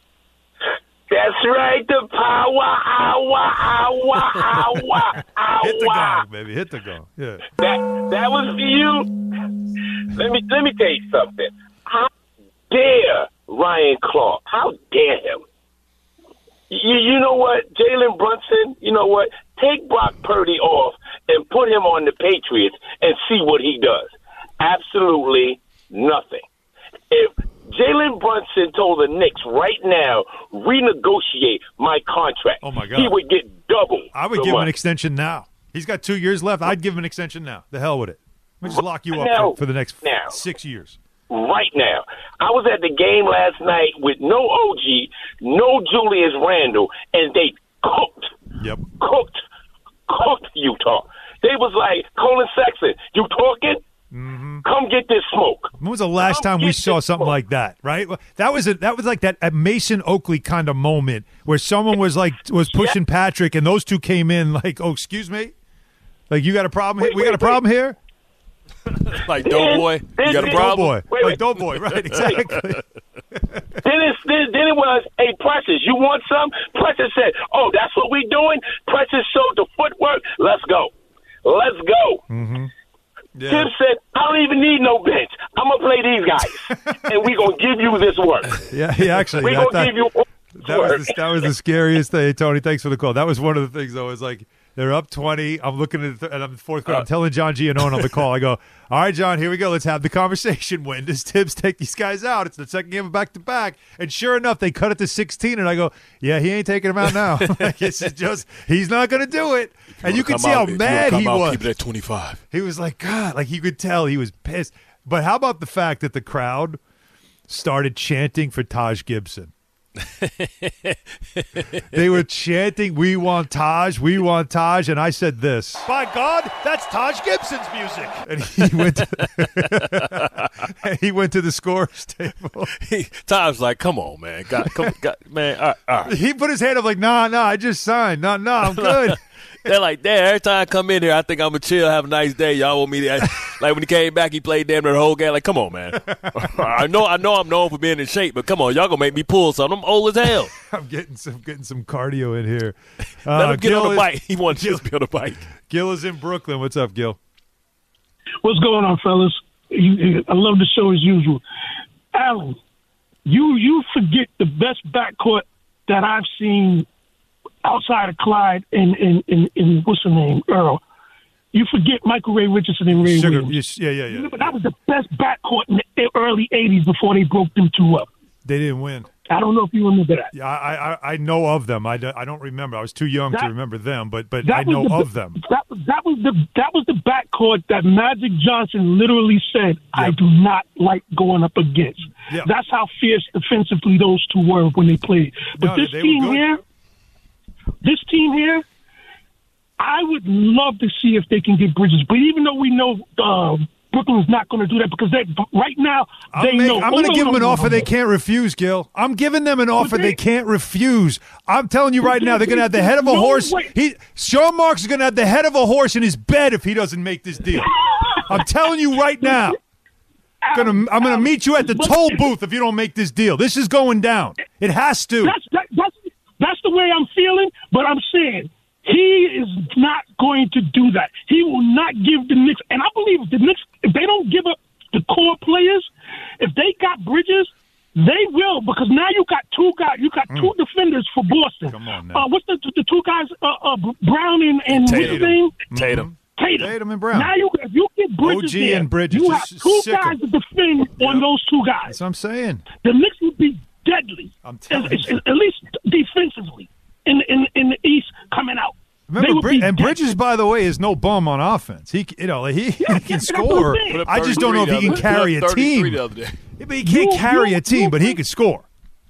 That's right, the power hour, hour, hour, hour. Hit the gong, baby. Hit the gong. Yeah. That that was for you. Let me let me tell you something. How dare Ryan Clark? How dare him? You you know what, Jalen Brunson? You know what? Take Brock Purdy off and put him on the Patriots and see what he does. Absolutely nothing. If Jalen Brunson told the Knicks right now, renegotiate my contract. Oh, my God. He would get double. I would the give him an money. extension now. He's got two years left. I'd give him an extension now. The hell with it. Let me just lock you up Now- for, for the next now. six years. Right now. I was at the game last night with no O G, no Julius Randle, and they cooked, Yep. cooked, cooked Utah. They was like, Colin Sexton, you talking? Mm-hmm. Come get this smoke. When was the last Come time we get saw this something smoke. like that? Right? That was a, that was like that a Mason Oakley kind of moment where someone was like was pushing Patrick, and those two came in like, "Oh, excuse me, like you got a problem? Wait, here? We got wait, a problem here." Like Doughboy, you got a problem? Doughboy, Wait, like wait. Doughboy, right? Exactly. Then, it's, then, then it was, hey, Precious, you want some? Precious said, oh, that's what we doing? Precious showed the footwork. Let's go. Let's go. Mm-hmm. Yeah. Tim said, I don't even need no bench. I'm going to play these guys, and we going to give you this work. Yeah, he actually. we I going to thought- give you That was the, that was the scariest thing, Tony. Thanks for the call. That was one of the things, though. Is like they're up twenty. I'm looking at the, and I'm the fourth quarter. I'm telling John Giannone on the call. I go, all right, John, here we go. Let's have the conversation. When does Tibbs take these guys out? It's the second game of back to back, and sure enough, they cut it to sixteen. And I go, yeah, he ain't taking them out now. Like, it's just he's not going to do it. And you can Come see out- how if you mad come he out, was. Keep it at twenty-five. He was like, God, like you could tell he was pissed. But how about the fact that the crowd started chanting for Taj Gibson. They were chanting, "We want Taj, we want Taj," and I said this: "By God, that's Taj Gibson's music." And he went. To, he went to the scores table. He, Taj's like, "Come on, man, God, come, God, man." All right, all right. He put his hand up like, "Nah, nah, I just signed. Nah, nah, I'm good." They're like, "Damn, every time I come in here, I think I'm gonna chill, have a nice day. Y'all want me to?" Like when he came back, he played damn near the whole game. Like, come on, man. I know, I know, I'm known for being in shape, but come on, y'all gonna make me pull something. I'm old as hell. I'm getting some getting some cardio in here. Uh, Let him get Gil on the is, bike. He wants to just be on the bike. Gil is in Brooklyn. What's up, Gil? What's going on, fellas? You, I love the show as usual. Alan, you you forget the best backcourt that I've seen outside of Clyde and, and, and, and what's her name, Earl. You forget Michael Ray Richardson and Ray Sugar, Williams. You, yeah, yeah, yeah. But that was the best backcourt in the early eighties before they broke them two up. They didn't win. I don't know if you remember that. Yeah, I I, I know of them. I, do, I don't remember. I was too young that, to remember them, but but that I know the, of them. That, that was the that was the backcourt that Magic Johnson literally said, yep. "I do not like going up against." Yep. That's how fierce defensively those two were when they played. But no, this team here, this team here, I would love to see if they can get Bridges. But even though we know uh, Brooklyn's not going to do that because they right now they make, know. I'm going to give them an offer they can't refuse, Gil. I'm giving them an offer they, they can't refuse. I'm telling you right now, they're going to have the head of a no horse. Way. He, Sean Marks is going to have the head of a horse in his bed if he doesn't make this deal. I'm telling you right now. Gonna, I'm going to meet you at the toll booth if you don't make this deal. This is going down. It has to. That's that, that's that's the way I'm feeling. But I'm saying. He is not going to do that. He will not give the Knicks, and I believe if the Knicks, if they don't give up the core players, if they got Bridges, they will, because now you got two guys, you got mm. two defenders for Boston. Come on now. Uh, what's the the two guys, uh, uh, Brown and, and Tatum. what's his name? Tatum. Tatum. Tatum and Brown. Now you, if you get Bridges O G there, and Bridges. you have two Sick guys em. to defend yep. on those two guys. That's what I'm saying. The Knicks would be deadly. I'm telling at, you. At least defensively. In, in in the East coming out. Remember, Brid- and Bridges, by the way, is no bum on offense. He, you know, he, yeah, he can yeah, score. I just don't know if he can carry a team. Yeah, but he can't you, carry you, a team, but he can score.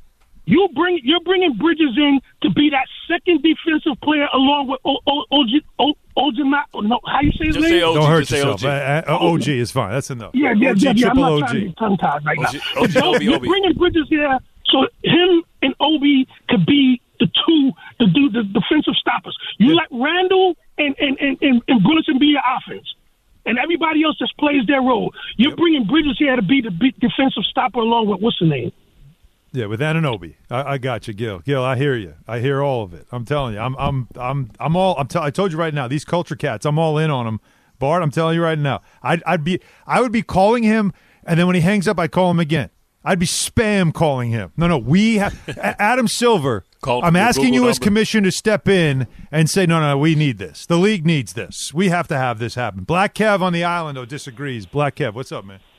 You bring, you're bringing Bridges in to be that second defensive player along with O G. O G. No, how you say his just name? Say O G, don't hurt just yourself. say O G. Uh, uh, O G is fine. That's enough. Yeah, yeah, O G, yeah. yeah. I'm triple not O G. trying to be tongue-tied right O G, now. O G, O B, You're O B. bringing Bridges here so him and Obi could be the two, the do the defensive stoppers. You yeah. let Randall and and and and, and Brunson be your offense, and everybody else just plays their role. You're yep. bringing Bridges here to be the big defensive stopper along with what's the name? Yeah, with Anunoby. I, I got you, Gil. Gil, I hear you. I hear all of it. I'm telling you. I'm I'm I'm I'm all. I'm. T- I told you right now. These culture cats. I'm all in on them. Bart, I'm telling you right now. I'd I'd be I would be calling him, and then when he hangs up, I call him again. I'd be spam calling him. No, no, we have Adam Silver. Call I'm asking Google you number. as commission to step in and say, no, no, we need this. The league needs this. We have to have this happen. Black Kev on the island, though, disagrees. Black Kev, what's up, man?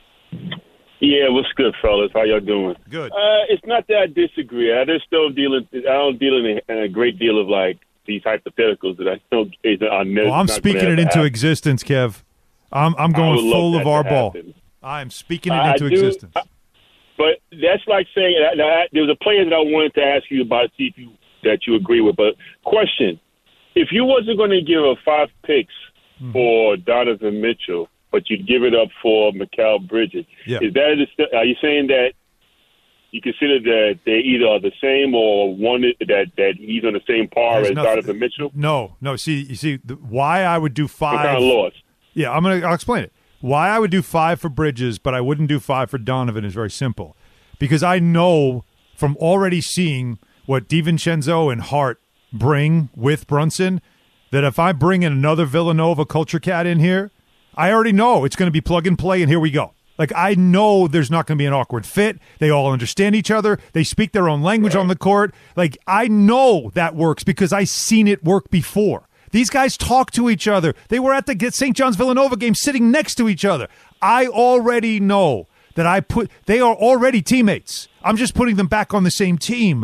Yeah, what's good, fellas? How y'all doing? Good. Uh, it's not that I disagree. I just don't deal in, I don't deal in a, in a great deal of like these hypotheticals that I don't. I'm well, I'm speaking it into happen. existence, Kev. I'm I'm going full of our ball. I'm speaking it I into do, existence. I, But that's like saying that, that there was a player that I wanted to ask you about, see if you that you agree with. But question: if you wasn't going to give a five picks mm-hmm. for Donovan Mitchell, but you'd give it up for Mikal Bridges, yeah. is that a, are you saying that you consider that they either are the same or one that that he's on the same par There's as nothing, Donovan Mitchell? No, no. See, you see the, why I would do five. I'm kind of lost. Yeah, I'm gonna. I'll explain it. Why I would do five for Bridges, but I wouldn't do five for Donovan is very simple. Because I know from already seeing what DiVincenzo and Hart bring with Brunson that if I bring in another Villanova culture cat in here, I already know it's going to be plug and play, and here we go. Like, I know there's not going to be an awkward fit. They all understand each other. They speak their own language on the court. Like, I know that works because I've seen it work before. These guys talk to each other. They were at the Saint John's Villanova game sitting next to each other. I already know that I put – they are already teammates. I'm just putting them back on the same team.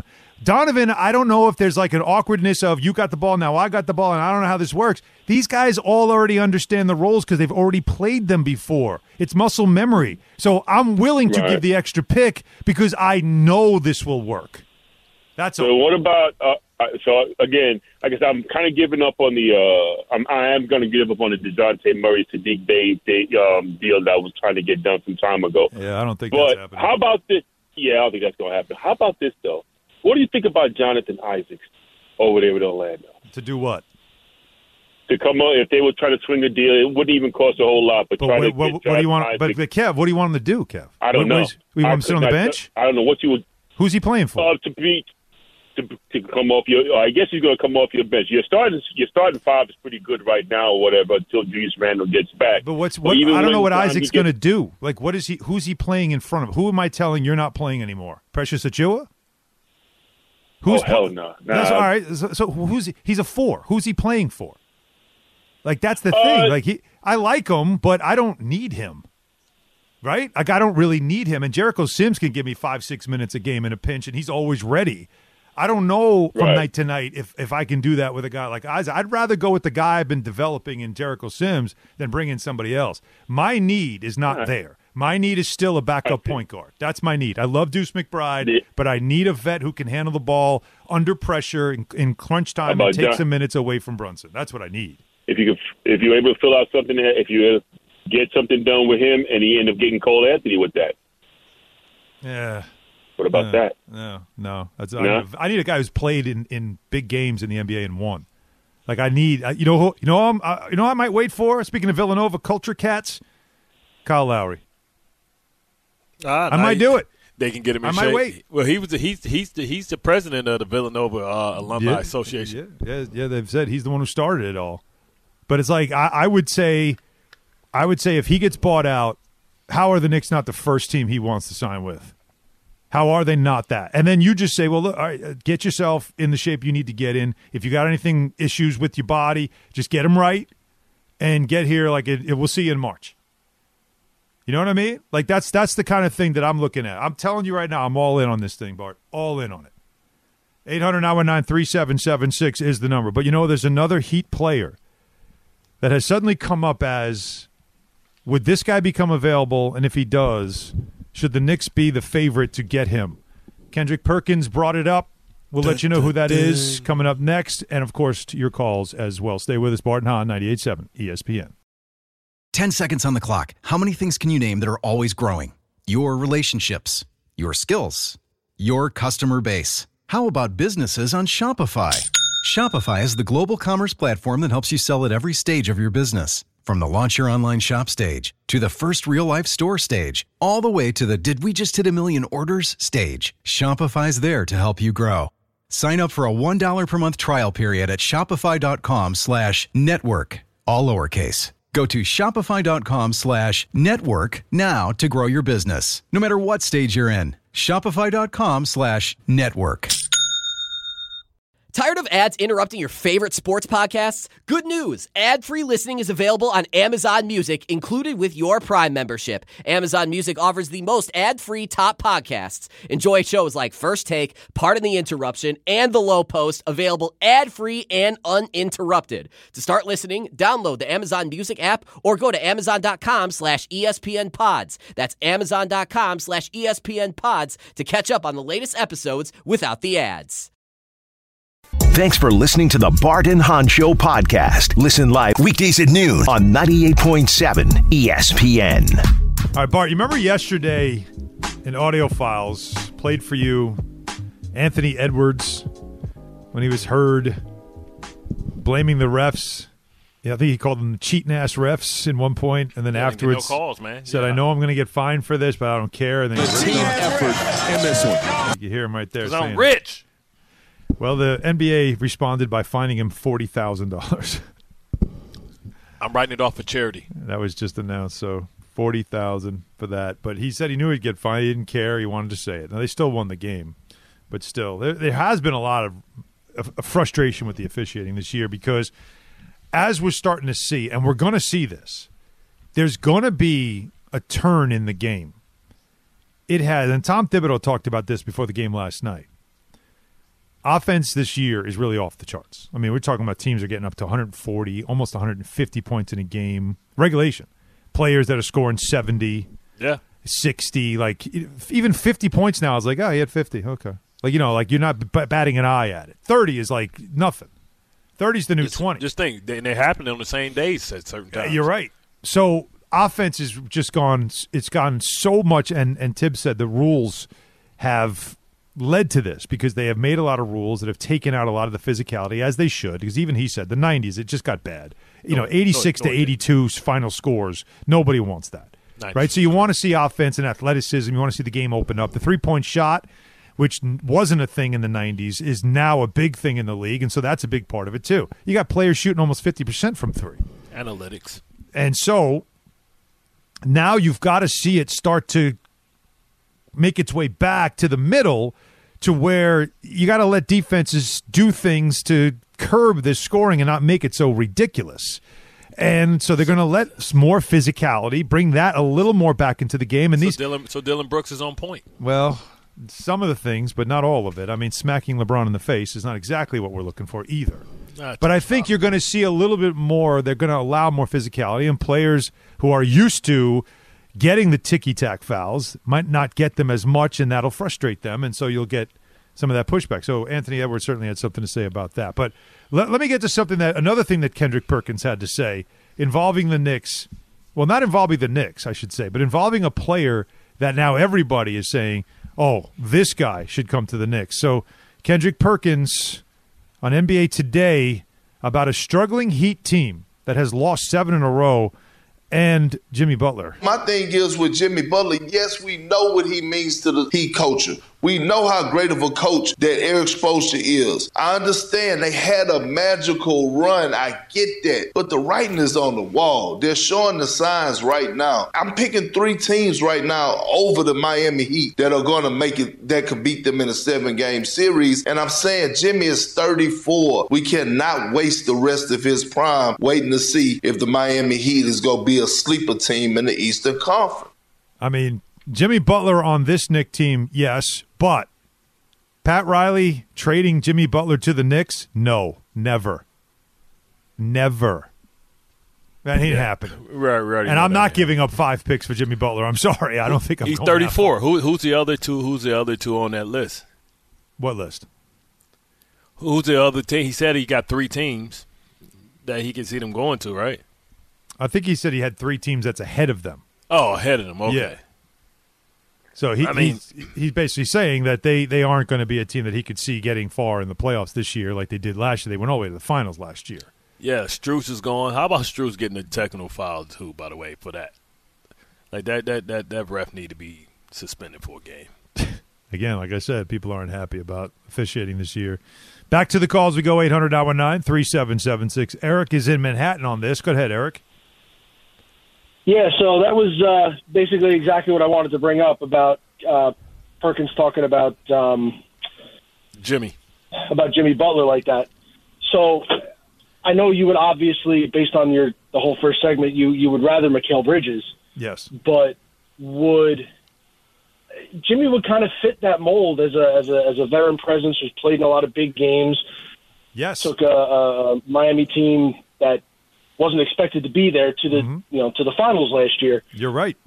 Donovan, I don't know if there's like an awkwardness of you got the ball, now I got the ball, and I don't know how this works. These guys all already understand the roles because they've already played them before. It's muscle memory. So I'm willing to Right. give the extra pick because I know this will work. That's So all. what about? Uh, uh, so again, I guess I'm kind of giving up on the. Uh, I'm, I am going to give up on the DeJounte Murray Sadiq Bey they, um, deal that I was trying to get done some time ago. Yeah, I don't think But that's happening. how about this? Yeah, I don't think that's going to happen. How about this though? What do you think about Jonathan Isaacs over there with Orlando? To do what? To come on, if they would try to swing a deal, it wouldn't even cost a whole lot. But, But try what, to what, get what do you Jonathan want? But, Isaacs- but Kev, what do you want him to do, Kev? I don't what, know. What is, you want him to sit on the I- bench? I don't know what you would. Who's he playing for? Uh, to be to, to come off your. I guess he's going to come off your bench. Your starting your starting five is pretty good right now, or whatever, until Julius Randle gets back. But what's But what? even I don't know when what time Isaac's he going to gets- do. Like, what is he? Who's he playing in front of? Who am I telling you're not playing anymore? Precious Achua? Who's Oh hell no! Nah. That's all right. So, so who's he? He's a four. Who's he playing for? Like that's the Uh, thing. Like he, I like him, but I don't need him. Right? Like I don't really need him. And Jericho Sims can give me five, six minutes a game in a pinch, and he's always ready. I don't know from Right. night to night if if I can do that with a guy like Isaac. I'd rather go with the guy I've been developing in Jericho Sims than bring in somebody else. My need is not Right. there. My need is still a backup point guard. That's my need. I love Deuce McBride, but I need a vet who can handle the ball under pressure in, in crunch How time and about take John- some minutes away from Brunson. That's what I need. If you could, if you're able to fill out something, that- if you get something done with him, and he end up getting Cole Anthony with that, Yeah. what about Uh, that? No, no. That's, I, No? need a, I need a guy who's played in, in big games in the N B A and won. Like I need, I- you know, who, you know, I'm, I, you know, who I might wait for. Speaking of Villanova culture cats, Kyle Lowry. Ah, I might nice. do it. They can get him in I might shape. wait. Well, he was the, he's he's the, he's the president of the Villanova uh, Alumni Yeah, Association. Yeah, yeah, yeah. They've said he's the one who started it all. But it's like I, I would say, I would say if he gets bought out, how are the Knicks not the first team he wants to sign with? How are they not that? And then you just say, well, look, all right, uh, get yourself in the shape you need to get in. If you got anything issues with your body, just get them right and get here. Like it, it, we'll see you in March. You know what I mean? Like that's that's the kind of thing that I'm looking at. I'm telling you right now, I'm all in on this thing, Bart. All in on it. eight hundred nine one nine three seven seven six is the number. But you know, there's another Heat player that has suddenly come up as, would this guy become available? And if he does, should the Knicks be the favorite to get him? Kendrick Perkins brought it up. We'll let you know who that is coming up next. And, of course, to your calls as well. Stay with us, Bart and Hahn, ninety-eight point seven E S P N. ten seconds on the clock. How many things can you name that are always growing? Your relationships, your skills, your customer base. How about businesses on Shopify? Shopify is the global commerce platform that helps you sell at every stage of your business. From the launch your online shop stage to the first real life store stage, all the way to the did we just hit a million orders stage. Shopify's there to help you grow. Sign up for a one dollar per month trial period at shopify.com slash network, all lowercase. Go to shopify.com slash network now to grow your business, no matter what stage you're in. Shopify.com slash network. Tired of ads interrupting your favorite sports podcasts? Good news! Ad-free listening is available on Amazon Music, included with your Prime membership. Amazon Music offers the most ad-free top podcasts. Enjoy shows like First Take, Pardon the Interruption, and The Low Post, available ad-free and uninterrupted. To start listening, download the Amazon Music app or go to amazon.com slash ESPN pods. That's amazon.com slash ESPN pods to catch up on the latest episodes without the ads. Thanks for listening to the Bart and Hahn Show podcast. Listen live weekdays at noon on ninety-eight point seven E S P N. All right, Bart, you remember yesterday in Audio Files, played for you Anthony Edwards when he was heard blaming the refs. Yeah, I think he called them the cheating ass refs in one point, and then Yeah, afterwards no calls, man. said, Yeah. "I know I'm going to get fined for this, but I don't care." And then The team effort in this one. You hear him right there. 'Cause I'm saying- rich. Well, the N B A responded by fining him forty thousand dollars. I'm writing it off for charity. That was just announced, so forty thousand for that. But he said he knew he'd get fined. He didn't care. He wanted to say it. Now they still won the game, but still, there, there has been a lot of, of, of frustration with the officiating this year because, as we're starting to see, and we're going to see this, there's going to be a turn in the game. It has, and Tom Thibodeau talked about this before the game last night. offense this year is really off the charts. I mean, we're talking about teams are getting up to one hundred forty, almost one hundred fifty points in a game. Regulation. Players that are scoring seventy, yeah, sixty, like even fifty points now is like, oh, he had fifty. Okay. Like, you know, like you're not b- batting an eye at it. thirty is like nothing. thirty's the new just, twenty. Just think, and they happen on the same days at certain times. You're right. So offense has just gone – it's gone so much, and, and Tibbs said the rules have led to this because they have made a lot of rules that have taken out a lot of the physicality, as they should, because even he said the nineties, it just got bad. You know, eighty-six no, no, to eighty-two final scores, nobody wants that. Right? So you want to see offense and athleticism. You want to see the game open up. The three-point shot – which wasn't a thing in the nineties, is now a big thing in the league, and so that's a big part of it too. You got players shooting almost fifty percent from three. Analytics. And so now you've got to see it start to make its way back to the middle to where you got to let defenses do things to curb this scoring and not make it so ridiculous. And so they're going to let more physicality, bring that a little more back into the game. And so these, Dylan, so Dylan Brooks is on point. Well, some of the things, but not all of it. I mean, smacking LeBron in the face is not exactly what we're looking for either. Not but I think you're going to see a little bit more. They're going to allow more physicality, and players who are used to getting the ticky-tack fouls might not get them as much, and that'll frustrate them, and so you'll get some of that pushback. So Anthony Edwards certainly had something to say about that. But let, let me get to something that another thing that Kendrick Perkins had to say involving the Knicks. Well, not involving the Knicks, I should say, but involving a player that now everybody is saying, oh, this guy should come to the Knicks. So Kendrick Perkins on N B A Today about a struggling Heat team that has lost seven in a row and Jimmy Butler. My thing is with Jimmy Butler, yes, we know what he means to the Heat culture. We know how great of a coach that Eric Spoelstra is. I understand they had a magical run. I get that. But the writing is on the wall. They're showing the signs right now. I'm picking three teams right now over the Miami Heat that are going to make it, that could beat them in a seven-game series. And I'm saying Jimmy is thirty-four. We cannot waste the rest of his prime waiting to see if the Miami Heat is going to be a sleeper team in the Eastern Conference. I mean, Jimmy Butler on this Knicks team, yes, but Pat Riley trading Jimmy Butler to the Knicks? No, never. Never. That ain't yeah. happening. Right, right. And I'm not giving up five picks for Jimmy Butler. I'm sorry. I don't think I'm He's going thirty-four. Who, who's the other two? Who's the other two on that list? What list? Who's the other team? He said he got three teams that he can see them going to, right? I think he said he had three teams that's ahead of them. Oh, ahead of them. Okay. Yeah. So he, I mean, he's, he's basically saying that they, they aren't going to be a team that he could see getting far in the playoffs this year like they did last year. They went all the way to the finals last year. Yeah, Strus is gone. How about Strus getting a technical foul too, by the way, for that? Like that that that, that ref need to be suspended for a game. Again, like I said, people aren't happy about officiating this year. Back to the calls we go, eight hundred nine one nine, three seven seven six. Eric is in Manhattan on this. Go ahead, Eric. Yeah, so that was uh, basically exactly what I wanted to bring up about uh, Perkins talking about um, Jimmy, about Jimmy Butler like that. So I know you would obviously, based on your the whole first segment, you you would rather Mikal Bridges. Yes, but would Jimmy would kind of fit that mold as a as a as a veteran presence who's played in a lot of big games. Yes, took a, a Miami team that wasn't expected to be there to the mm-hmm. you know to the finals last year. You're right.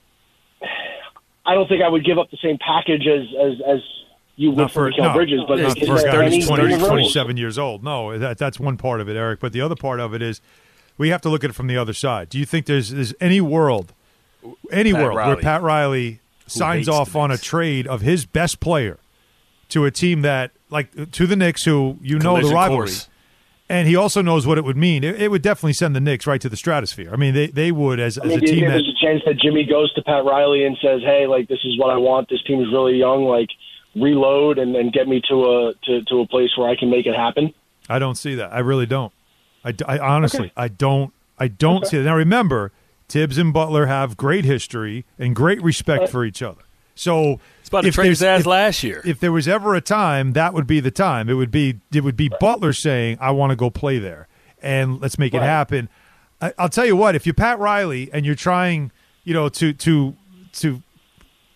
I don't think I would give up the same package as as, as you would not for, for Mikal no, Bridges, but not is for a there guy any, who's twenty, any twenty-seven years old. No, that that's one part of it, Eric. But the other part of it is we have to look at it from the other side. Do you think there's there's any world, any Pat world Riley, where Pat Riley signs off on a trade of his best player to a team that like to the Knicks, who you know Collision the rivalry? Course. And he also knows what it would mean. It, it would definitely send the Knicks right to the stratosphere. I mean, they, they would as, I mean, as a do you team think that there's a chance that Jimmy goes to Pat Riley and says, "Hey, like this is what I want. This team is really young. Like reload and, and get me to a to, to a place where I can make it happen." I don't see that. I really don't. I, I honestly, okay. I don't. I don't okay. see that. Now remember, Tibbs and Butler have great history and great respect right. for each other. So it's about to trade his ass last year. If there was ever a time, that would be the time. It would be it would be right. Butler saying, "I want to go play there." And let's make right. it happen. I, I'll tell you what: if you're Pat Riley and you're trying, you know, to to to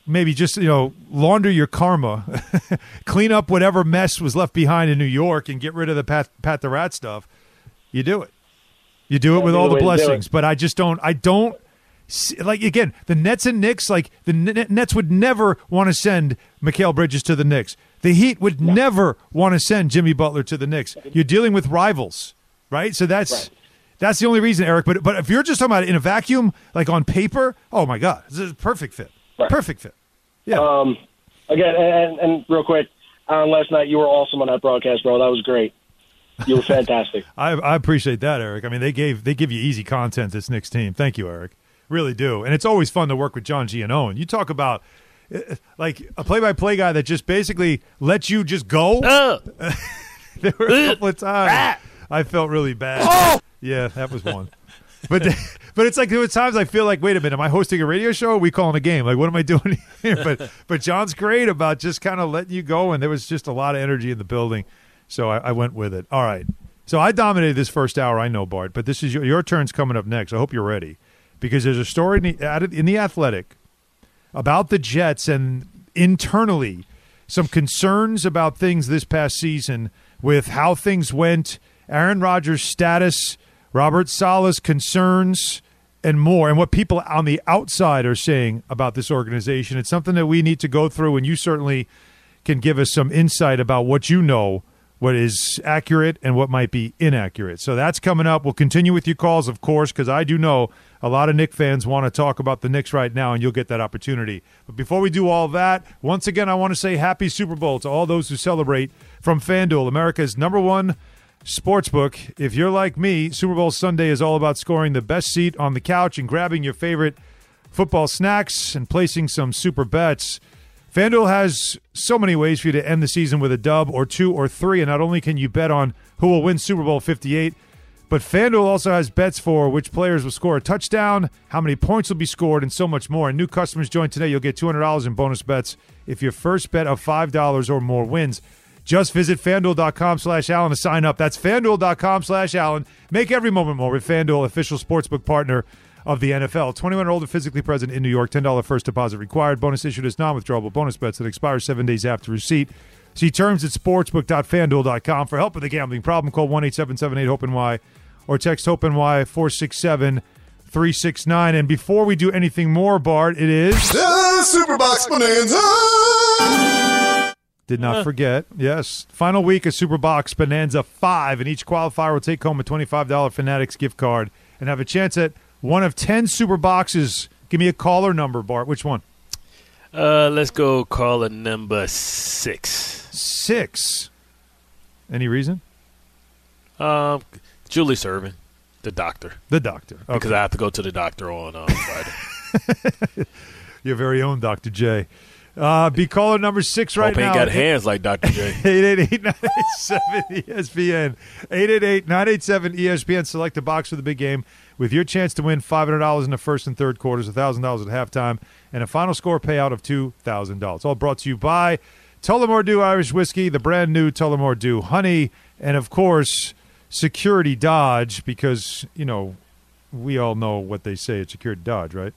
maybe just, you know, launder your karma, clean up whatever mess was left behind in New York and get rid of the Pat, Pat the Rat stuff, you do it. You do it That'd with be all the the way to do blessings. it. But I just don't, I don't, see, like, again, the Nets and Knicks, like, the N- Nets would never want to send Mikal Bridges to the Knicks. The Heat would never want to send Jimmy Butler to the Knicks. You're dealing with rivals, right? So that's Right. that's the only reason, Eric. But but if you're just talking about it in a vacuum, like on paper, oh, my God, this is a perfect fit. Right. Perfect fit. Yeah. Um, again, and, and real quick, Aaron, last night you were awesome on that broadcast, bro. That was great. You were fantastic. I, I appreciate that, Eric. I mean, they gave they give you easy content, this Knicks team. Thank you, Eric. Really do. And it's always fun to work with John Giannone. You talk about, uh, like, a play-by-play guy that just basically lets you just go. Uh, There were a couple of times I felt really bad. Oh! Yeah, that was one. But but it's like there were times I feel like, wait a minute, am I hosting a radio show or are we calling a game? Like, what am I doing here? But but John's great about just kind of letting you go, and there was just a lot of energy in the building. So I, I went with it. All right. So I dominated this first hour, I know, Bart, but this is your, your turn's coming up next. I hope you're ready because there's a story in the, in the Athletic about the Jets and internally some concerns about things this past season with how things went, Aaron Rodgers' status, Robert Saleh's concerns, and more, and what people on the outside are saying about this organization. It's something that we need to go through, and you certainly can give us some insight about what you know, what is accurate and what might be inaccurate. So that's coming up. We'll continue with your calls, of course, because I do know a lot of Knicks fans want to talk about the Knicks right now, and you'll get that opportunity. But before we do all that, once again, I want to say happy Super Bowl to all those who celebrate from FanDuel, America's number one sportsbook. If you're like me, Super Bowl Sunday is all about scoring the best seat on the couch and grabbing your favorite football snacks and placing some super bets. FanDuel has so many ways for you to end the season with a dub or two or three, and not only can you bet on who will win Super Bowl fifty-eight, but FanDuel also has bets for which players will score a touchdown, how many points will be scored, and so much more. And new customers join today. You'll get two hundred dollars in bonus bets if your first bet of five dollars or more wins. Just visit FanDuel.com slash Allen to sign up. That's FanDuel.com slash Allen. Make every moment more with FanDuel, official sportsbook partner of the N F L. twenty-one or older, physically present in New York. ten dollars first deposit required. Bonus issued as non-withdrawable bonus bets that expire seven days after receipt. See terms at sportsbook dot fan duel dot com. For help with a gambling problem, call one eight seven seven eight hope N Y or text HOPE-NY four six seven three six nine. And before we do anything more, Bart, it is... The Superbox Bonanza! Did not forget. Yes. Final week of Superbox Bonanza five, and each qualifier will take home a twenty-five dollars Fanatics gift card and have a chance at one of ten super boxes. Give me a caller number, Bart. Which one? Uh, let's go caller number six. Six. Any reason? Um, Julie Servin, the doctor. The doctor. Okay. Because I have to go to the doctor on uh, Friday. Your very own Doctor J. Uh, be caller number six right Hope now. ain't got hands like Doctor J. eight eight eight, nine eight seven, E S P N. eight eight eight, nine eight seven, E S P N. Select a box for the big game with your chance to win five hundred dollars in the first and third quarters, one thousand dollars at halftime, and a final score payout of two thousand dollars. All brought to you by Tullamore Dew Irish Whiskey, the brand new Tullamore Dew Honey, and, of course, Security Dodge, because, you know, we all know what they say at Security Dodge, right?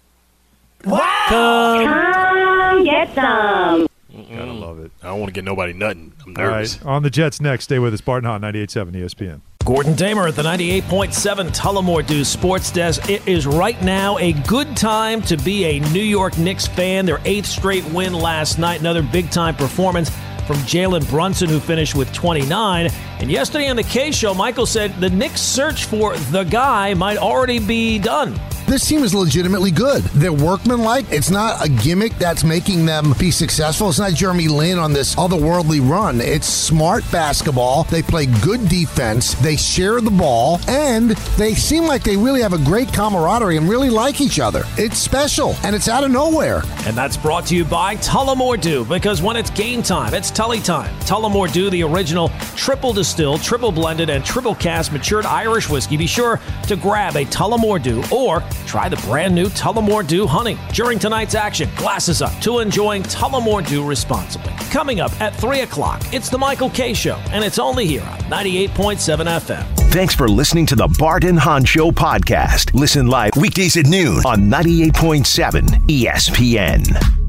Come get some. Gotta love it. I don't want to get nobody nutting. I'm All nervous. right, on the Jets next. Stay with us. Barton Hahn, ninety-eight point seven E S P N. Gordon Damer at the ninety-eight point seven Tullamore Dew Sports Desk. It is right now a good time to be a New York Knicks fan. Their eighth straight win last night. Another big-time performance from Jalen Brunson, who finished with twenty-nine. And yesterday on the K Show, Michael said the Knicks' search for the guy might already be done. This team is legitimately good. They're workmanlike. It's not a gimmick that's making them be successful. It's not Jeremy Lin on this otherworldly run. It's smart basketball. They play good defense. They share the ball. And they seem like they really have a great camaraderie and really like each other. It's special, and it's out of nowhere. And that's brought to you by Tullamore Dew, because when it's game time, it's Tully time. Tullamore Dew, the original triple distilled, triple blended, and triple cast matured Irish whiskey. Be sure to grab a Tullamore Dew or try the brand new Tullamore Dew Honey. During tonight's action, glasses up to enjoying Tullamore Dew responsibly. Coming up at three o'clock, it's the Michael K. Show, and it's only here on ninety-eight point seven F M. Thanks for listening to the Bart and Hahn Show podcast. Listen live weekdays at noon on ninety-eight point seven E S P N.